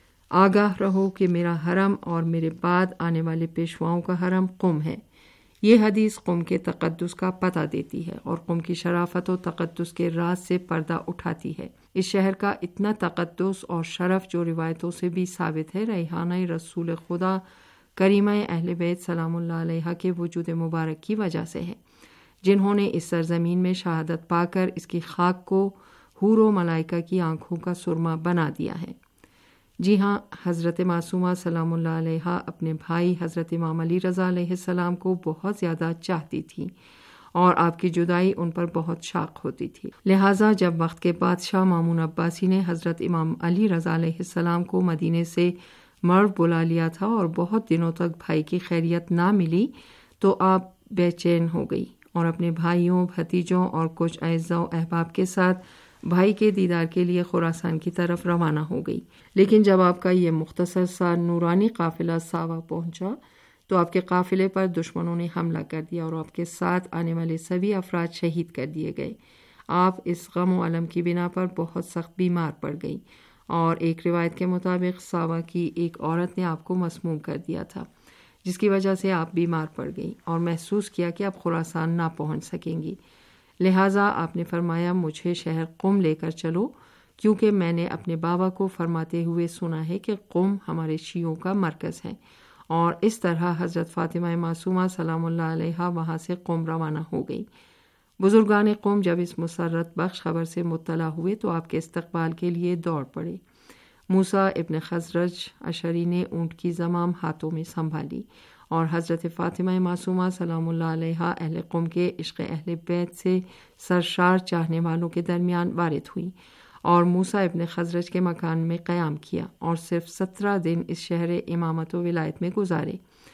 آگاہ رہو کہ میرا حرم اور میرے بعد آنے والے پیشواؤں کا حرم قم ہے۔ یہ حدیث قم کے تقدس کا پتہ دیتی ہے اور قم کی شرافت و تقدس کے راز سے پردہ اٹھاتی ہے۔ اس شہر کا اتنا تقدس اور شرف جو روایتوں سے بھی ثابت ہے، ریحانہ رسول خدا کریمہ اہل بیت سلام اللہ علیہا کے وجود مبارک کی وجہ سے ہے، جنہوں نے اس سرزمین میں شہادت پا کر اس کی خاک کو حور و ملائکہ کی آنکھوں کا سرما بنا دیا ہے۔ جی ہاں، حضرت معصومہ سلام اللہ علیہا اپنے بھائی حضرت امام علی رضا علیہ السلام کو بہت زیادہ چاہتی تھی اور آپ کی جدائی ان پر بہت شاق ہوتی تھی، لہٰذا جب وقت کے بادشاہ مامون عباسی نے حضرت امام علی رضا علیہ السلام کو مدینے سے مرو بلا لیا تھا اور بہت دنوں تک بھائی کی خیریت نہ ملی تو آپ بے چین ہو گئی اور اپنے بھائیوں، بھتیجوں اور کچھ اعزاء و احباب کے ساتھ بھائی کے دیدار کے لیے خراسان کی طرف روانہ ہو گئی۔ لیکن جب آپ کا یہ مختصر سا نورانی قافلہ ساوا پہنچا تو آپ کے قافلے پر دشمنوں نے حملہ کر دیا اور آپ کے ساتھ آنے والے سبھی افراد شہید کر دیے گئے۔ آپ اس غم و الم کی بنا پر بہت سخت بیمار پڑ گئی اور ایک روایت کے مطابق ساوا کی ایک عورت نے آپ کو مسموم کر دیا تھا، جس کی وجہ سے آپ بیمار پڑ گئی اور محسوس کیا کہ اب خراسان نہ پہنچ سکیں گی۔ لہٰذا آپ نے فرمایا، مجھے شہر قم لے کر چلو، کیونکہ میں نے اپنے بابا کو فرماتے ہوئے سنا ہے کہ قم ہمارے شیعوں کا مرکز ہے، اور اس طرح حضرت فاطمہ معصومہ سلام اللہ علیہا وہاں سے قم روانہ ہو گئی۔ بزرگان قم جب اس مسرت بخش خبر سے مطلع ہوئے تو آپ کے استقبال کے لیے دوڑ پڑے۔ موسیٰ ابن خزرج اشعری نے اونٹ کی زمام ہاتھوں میں سنبھالی اور حضرت فاطمہ معصومہ سلام اللہ علیہا اہل قم کے عشق اہل بیت سے سرشار چاہنے والوں کے درمیان وارد ہوئی اور موسیٰ ابن خزرج کے مکان میں قیام کیا اور صرف 17 دن اس شہر امامت و ولایت میں گزارے۔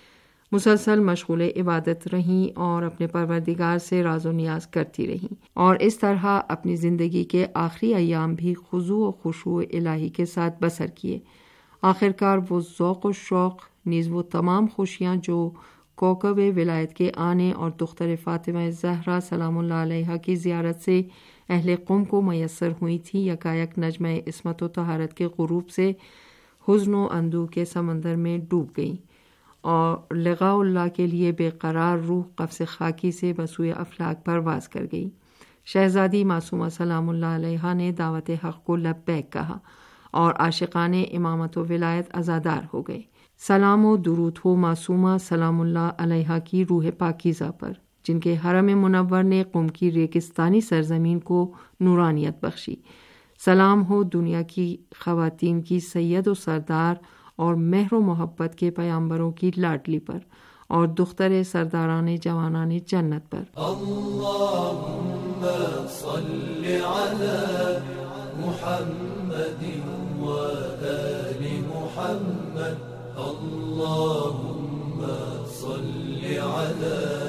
مسلسل مشغول عبادت رہیں اور اپنے پروردگار سے راز و نیاز کرتی رہیں اور اس طرح اپنی زندگی کے آخری ایام بھی خضوع و خشوع الہی کے ساتھ بسر کیے۔ آخرکار وہ ذوق و شوق نیز وہ تمام خوشیاں جو کوکب ولایت کے آنے اور دختر فاطمہ زہرا سلام اللہ علیہا کی زیارت سے اہل قم کو میسر ہوئی تھی، یکایک نجمہ عصمت و طہارت کے غروب سے حزن و اندوہ کے سمندر میں ڈوب گئیں اور لقاء اللہ کے لیے بے قرار روح قفس خاکی سے بسوئے افلاک پرواز کر گئی۔ شہزادی معصومہ سلام اللہ علیہا نے دعوت حق کو لبیک کہا اور عاشقان امامت و ولایت عزادار ہو گئے۔ سلام و درود ہو معصومہ سلام اللہ علیہا کی روح پاکیزہ پر، جن کے حرم منور نے قم کی ریگستانی سرزمین کو نورانیت بخشی۔ سلام ہو دنیا کی خواتین کی سید و سردار اور مہر و محبت کے پیامبروں کی لاڈلی پر اور دختر سرداران جوانان جنت پر۔ اللہم صل علی محمد و آل محمد، اللہم صل علی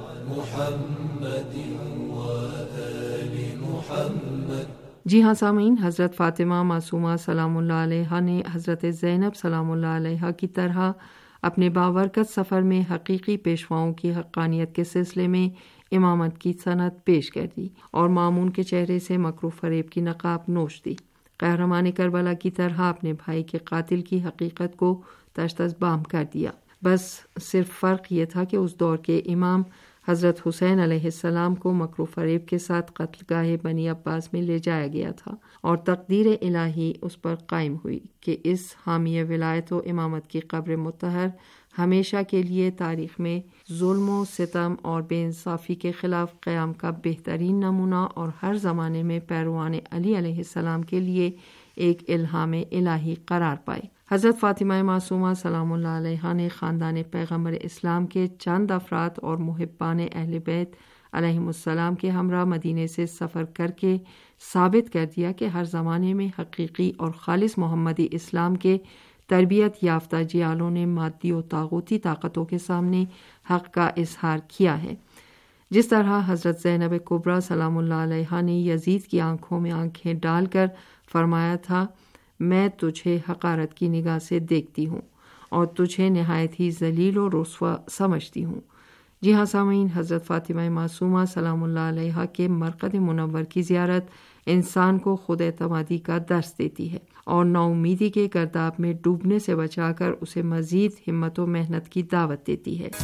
محمد و آل محمد۔ جی ہاں سامعین، حضرت فاطمہ معصومہ سلام اللہ علیہا نے حضرت زینب سلام اللہ علیہا کی طرح اپنے باورکت سفر میں حقیقی پیشواؤں کی حقانیت کے سلسلے میں امامت کی سند پیش کر دی اور مامون کے چہرے سے مکر و فریب کی نقاب نوچ دی۔ قہرمان کربلا کی طرح اپنے بھائی کے قاتل کی حقیقت کو تشت بام کر دیا۔ بس صرف فرق یہ تھا کہ اس دور کے امام حضرت حسین علیہ السلام کو مکر و فریب کے ساتھ قتل گاہ بنی عباس میں لے جایا گیا تھا اور تقدیر الہی اس پر قائم ہوئی کہ اس حامی ولایت و امامت کی قبر مطہر ہمیشہ کے لیے تاریخ میں ظلم و ستم اور بے انصافی کے خلاف قیام کا بہترین نمونہ اور ہر زمانے میں پیروان علی علیہ السلام کے لیے ایک الہام الہی قرار پائے۔ حضرت فاطمہ معصومہ سلام اللہ علیہا نے خاندان پیغمبر اسلام کے چند افراد اور محبان اہل بیت علیہم السلام کے ہمراہ مدینے سے سفر کر کے ثابت کر دیا کہ ہر زمانے میں حقیقی اور خالص محمدی اسلام کے تربیت یافتہ جیالوں نے مادی و طاغوتی طاقتوں کے سامنے حق کا اظہار کیا ہے۔ جس طرح حضرت زینب کبریٰ سلام اللہ علیہا نے یزید کی آنکھوں میں آنکھیں ڈال کر فرمایا تھا، میں تجھے حقارت کی نگاہ سے دیکھتی ہوں اور تجھے نہایت ہی ذلیل و رسوا سمجھتی ہوں۔ جی ہاں سامعین، حضرت فاطمہ معصومہ سلام اللہ علیہا کے مرقد منور کی زیارت انسان کو خود اعتمادی کا درس دیتی ہے اور نا امیدی کے گرداب میں ڈوبنے سے بچا کر اسے مزید ہمت و محنت کی دعوت دیتی ہے۔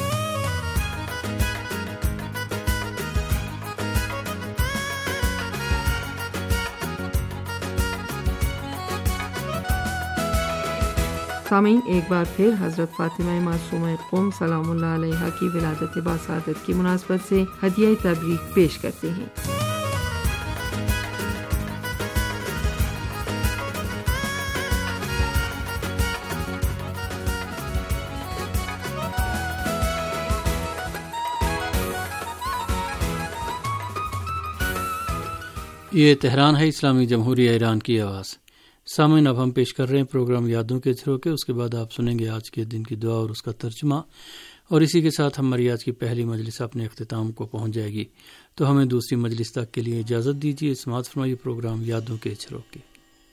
سامعین، ایک بار پھر حضرت فاطمہ معصومہ قم سلام اللہ علیہا کی ولادت باسعادت کی مناسبت سے ہدیہ تبریک پیش کرتے ہیں۔ یہ تہران ہے، اسلامی جمہوریہ ایران کی آواز۔ سامعین، اب ہم پیش کر رہے ہیں پروگرام یادوں کے تھرو کے۔ اس کے بعد آپ سنیں گے آج کے دن کی دعا اور اس کا ترجمہ، اور اسی کے ساتھ ہماری آج کی پہلی مجلس اپنے اختتام کو پہنچ جائے گی۔ تو ہمیں دوسری مجلس تک کے لیے اجازت دیجیے۔ سماعت فرمائیے پروگرام یادوں کے تھرو کے۔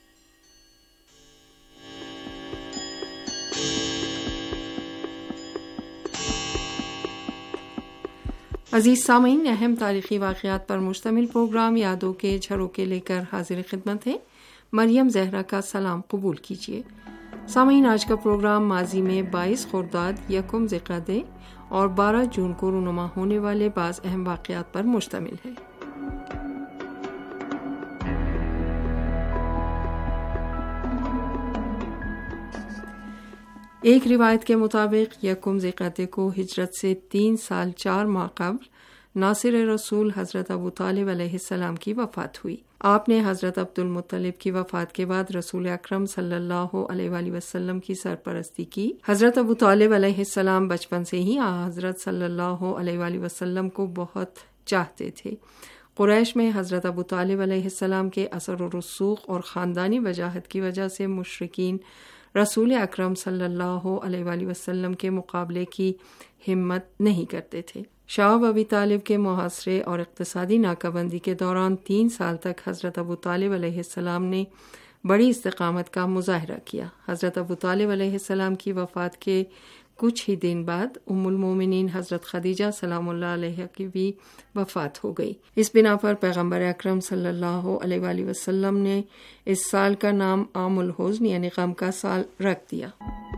عزیز سامعین، اہم تاریخی واقعات پر مشتمل پروگرام یادوں کے جھروکے لے کر حاضر خدمت ہے۔ مریم زہرا کا سلام قبول کیجیے۔ سامعین، آج کا پروگرام ماضی میں 22 خرداد، 1 ذوالقعدہ اور 12 جون کو رونما ہونے والے بعض اہم واقعات پر مشتمل ہے۔ ایک روایت کے مطابق 1 ذوالقعدہ کو ہجرت سے 3 سال 4 ماہ قبل ناصر رسول حضرت ابو طالب علیہ السلام کی وفات ہوئی۔ آپ نے حضرت عبد المطلب کی وفات کے بعد رسول اکرم صلی اللہ علیہ وآلہ وسلم کی سرپرستی کی۔ حضرت ابو طالب علیہ السلام بچپن سے ہی حضرت صلی اللہ علیہ وآلہ وسلم کو بہت چاہتے تھے۔ قریش میں حضرت ابو طالب علیہ السلام کے اثر و رسوخ اور خاندانی وجاہت کی وجہ سے مشرکین رسول اکرم صلی اللہ علیہ وآلہ وسلم کے مقابلے کی ہمت نہیں کرتے تھے۔ شعب ابی طالب کے محاصرے اور اقتصادی ناکہ بندی کے دوران 3 سال تک حضرت ابو طالب علیہ السلام نے بڑی استقامت کا مظاہرہ کیا۔ حضرت ابو طالب علیہ السلام کی وفات کے کچھ ہی دن بعد ام المومنین حضرت خدیجہ سلام اللہ علیہ کی بھی وفات ہو گئی۔ اس بنا پر پیغمبر اکرم صلی اللہ علیہ وآلہ وسلم نے اس سال کا نام عام الحزن یعنی غم کا سال رکھ دیا۔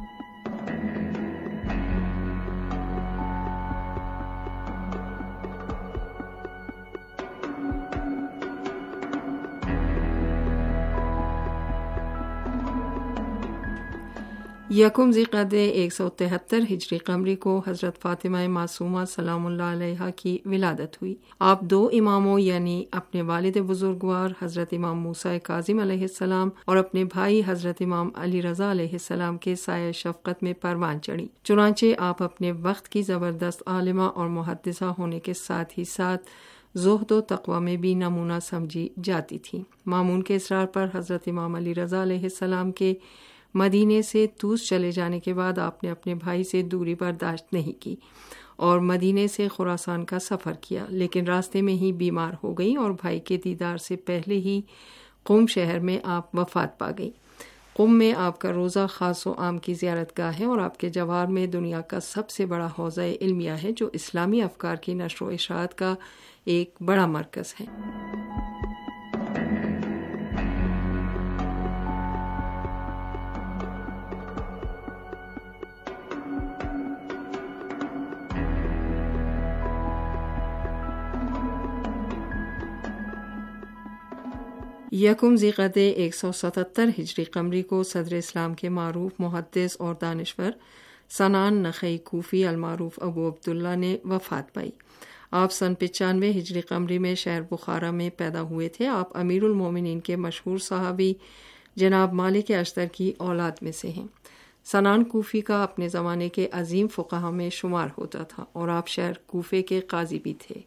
یکم ذوالقعدہ 173 ہجری قمری کو حضرت فاطمہ معصومہ سلام اللہ علیہا کی ولادت ہوئی۔ آپ 2 اماموں یعنی اپنے والد بزرگوار حضرت امام موسیٰ کاظم علیہ السلام اور اپنے بھائی حضرت امام علی رضا علیہ السلام کے سایہ شفقت میں پروان چڑھی۔ چنانچہ آپ اپنے وقت کی زبردست عالمہ اور محدثہ ہونے کے ساتھ ہی ساتھ زہد و تقوی میں بھی نمونہ سمجھی جاتی تھیں۔ مامون کے اصرار پر حضرت امام علی رضا علیہ السلام کے مدینے سے طوس چلے جانے کے بعد آپ نے اپنے بھائی سے دوری برداشت نہیں کی اور مدینے سے خراسان کا سفر کیا، لیکن راستے میں ہی بیمار ہو گئی اور بھائی کے دیدار سے پہلے ہی قم شہر میں آپ وفات پا گئی۔ قم میں آپ کا روزہ خاص و عام کی زیارت گاہ ہے اور آپ کے جوار میں دنیا کا سب سے بڑا حوزہ علمیہ ہے جو اسلامی افکار کی نشر و اشاعت کا ایک بڑا مرکز ہے۔ یکم ذیقعدہ 177 ہجری قمری کو صدر اسلام کے معروف محدث اور دانشور سنان نخعی کوفی المعروف ابو عبداللہ نے وفات پائی۔ آپ سن 95 ہجری قمری میں شہر بخارا میں پیدا ہوئے تھے۔ آپ امیر المومنین کے مشہور صحابی جناب مالک اشتر کی اولاد میں سے ہیں۔ سنان کوفی کا اپنے زمانے کے عظیم فقہا میں شمار ہوتا تھا اور آپ شہر کوفے کے قاضی بھی تھے۔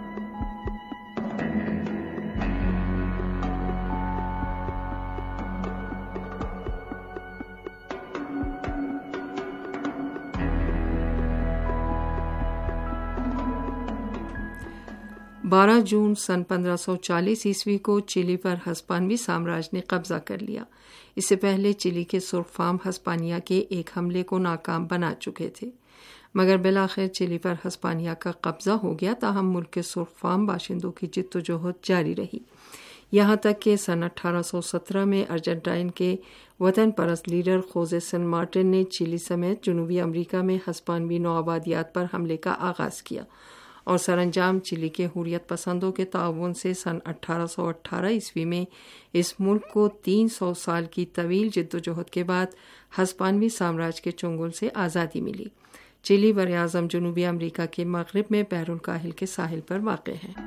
12 جون سن 1540 عیسوی کو چلی پر ہسپانوی سامراج نے قبضہ کر لیا۔ اس سے پہلے چلی کے سرخ فام ہسپانیہ کے ایک حملے کو ناکام بنا چکے تھے، مگر بالآخر چلی پر ہسپانیہ کا قبضہ ہو گیا، تاہم ملک کے سرخ فام باشندوں کی جد و جہد جاری رہی، یہاں تک کہ سن 1817 میں ارجنٹائن کے وطن پرست لیڈر خوزے سن مارٹن نے چلی سمیت جنوبی امریکہ میں ہسپانوی نوآبادیات پر حملے کا آغاز کیا اور سر انجام چلی کے حریت پسندوں کے تعاون سے سن 1818 عیسوی میں اس ملک کو 300 سال کی طویل جد و جہد کے بعد ہسپانوی سامراج کے چنگل سے آزادی ملی۔ چلی براعظم جنوبی امریکہ کے مغرب میں بحر الکاہل کے ساحل پر واقع ہے۔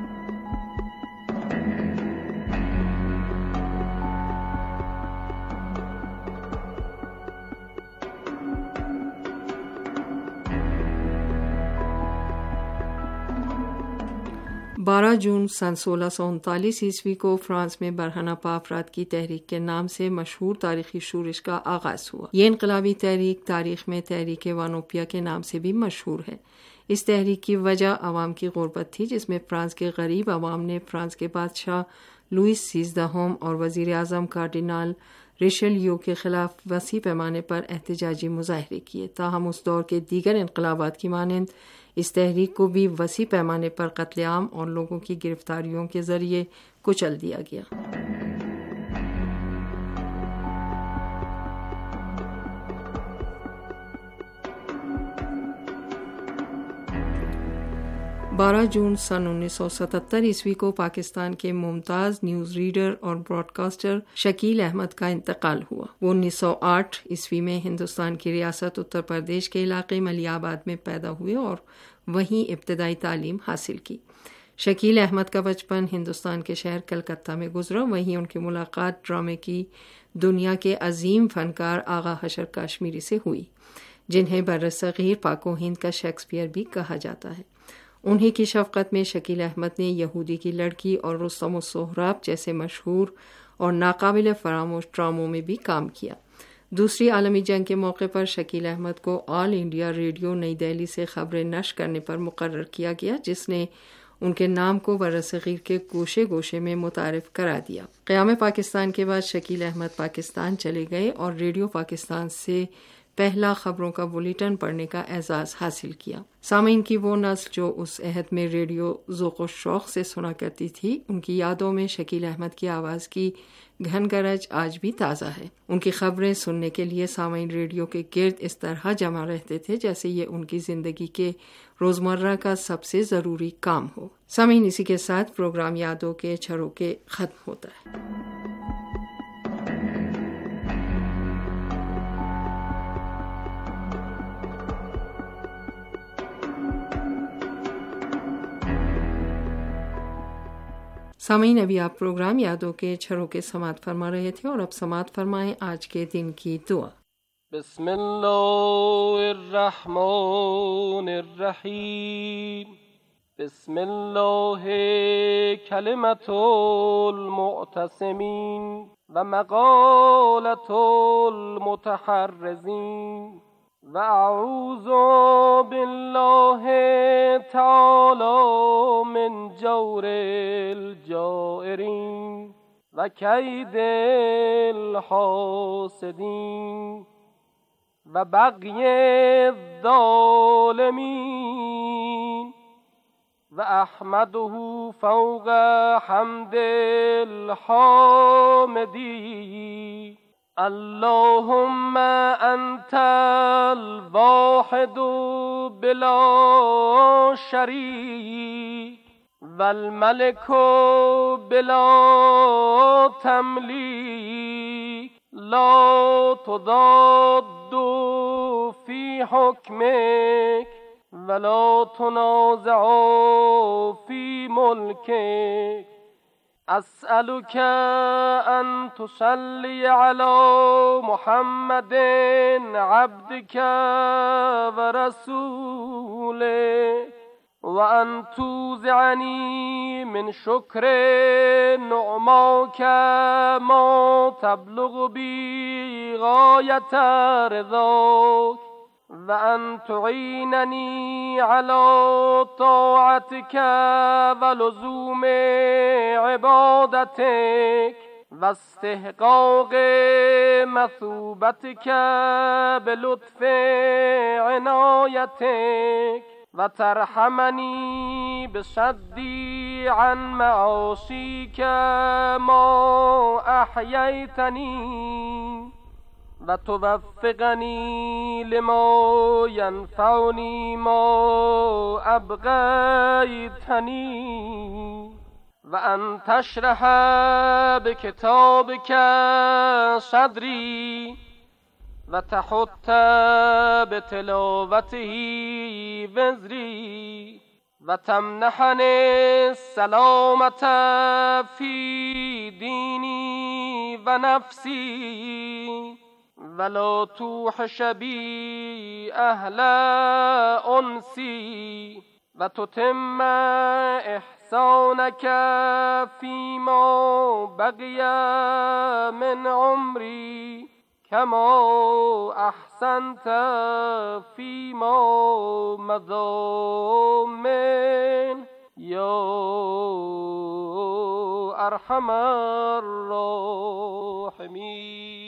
12 جون سن 1639 عیسوی کو فرانس میں برہنہ پا افراد کی تحریک کے نام سے مشہور تاریخی شورش کا آغاز ہوا۔ یہ انقلابی تحریک تاریخ میں تحریک وانوپیا کے نام سے بھی مشہور ہے۔ اس تحریک کی وجہ عوام کی غربت تھی، جس میں فرانس کے غریب عوام نے فرانس کے بادشاہ لوئس 13 اور وزیر اعظم کارڈینال ریشلیو کے خلاف وسیع پیمانے پر احتجاجی مظاہرے کیے۔ تاہم اس دور کے دیگر انقلابات کی مانند اس تحریک کو بھی وسیع پیمانے پر قتل عام اور لوگوں کی گرفتاریوں کے ذریعے کچل دیا گیا۔ بارہ جون سن 1977 عیسوی کو پاکستان کے ممتاز نیوز ریڈر اور براڈ کاسٹر شکیل احمد کا انتقال ہوا۔ وہ 1908 عیسوی میں ہندوستان کی ریاست اتر پردیش کے علاقے ملی آباد میں پیدا ہوئے اور وہیں ابتدائی تعلیم حاصل کی۔ شکیل احمد کا بچپن ہندوستان کے شہر کلکتہ میں گزرا، وہیں ان کی ملاقات ڈرامے کی دنیا کے عظیم فنکار آغا حشر کاشمیری سے ہوئی، جنہیں برصغیر پاک و ہند کا شیکسپیئر بھی کہا جاتا ہے۔ انہی کی شفقت میں شکیل احمد نے یہودی کی لڑکی اور رستم و سہراب جیسے مشہور اور ناقابل فراموش ڈراموں میں بھی کام کیا۔ دوسری عالمی جنگ کے موقع پر شکیل احمد کو آل انڈیا ریڈیو نئی دہلی سے خبریں نشر کرنے پر مقرر کیا گیا، جس نے ان کے نام کو برصغیر کے گوشے گوشے میں متعارف کرا دیا۔ قیام پاکستان کے بعد شکیل احمد پاکستان چلے گئے اور ریڈیو پاکستان سے پہلا خبروں کا بلیٹن پڑھنے کا اعزاز حاصل کیا۔ سامعین کی وہ نسل جو اس عہد میں ریڈیو ذوق و شوق سے سنا کرتی تھی، ان کی یادوں میں شکیل احمد کی آواز کی گھن گرج آج بھی تازہ ہے۔ ان کی خبریں سننے کے لیے سامعین ریڈیو کے گرد اس طرح جمع رہتے تھے جیسے یہ ان کی زندگی کے روزمرہ کا سب سے ضروری کام ہو۔ سامعین، اسی کے ساتھ پروگرام یادوں کے جھروکے ختم ہوتا ہے۔ سامعین، ابھی آپ پروگرام یادوں کے جھروکے سماعت فرما رہے تھے اور اب سماعت فرمائیں آج کے دن کی دعا۔ بسم اللہ الرحمن الرحیم۔ بسم اللہ کلمۃ المعتصمین و مقالۃ المتحرزین وَأَعُوذُ بِاللَّهِ تَعَالَى مِنْ جَوْرِ الْجَائِرِينَ و کید الحاسدین و بغی الظالمین و احمده فوق حمد الحامدین. اللهم انت الواحد بلا شریک والملك بلا تملیک لا تضاد في حكمك ولا تنازع في ملكك. أسألك أن تصلي على محمد عبدك ورسولك وأن توزعني من شكر نعماك ما تبلغ بي غاية رضاك وأن تعينني على طاعتك ولزوم عبادتك واستحقاق مثوبتك بلطف عنايتك وترحمني بصدي عن معاصيك ما أحييتني وتوفقني لما ينفعني ما أبغيتني وأن تشرح بكتابك صدري وتحط بتلاوته وزري وتمنحني السلامة في ديني ونفسي ولا توحش بي أهل أنسي وتتم إحسانك فيما بقي من عمري كما أحسنت فيما مضى من يا أرحم الراحمين.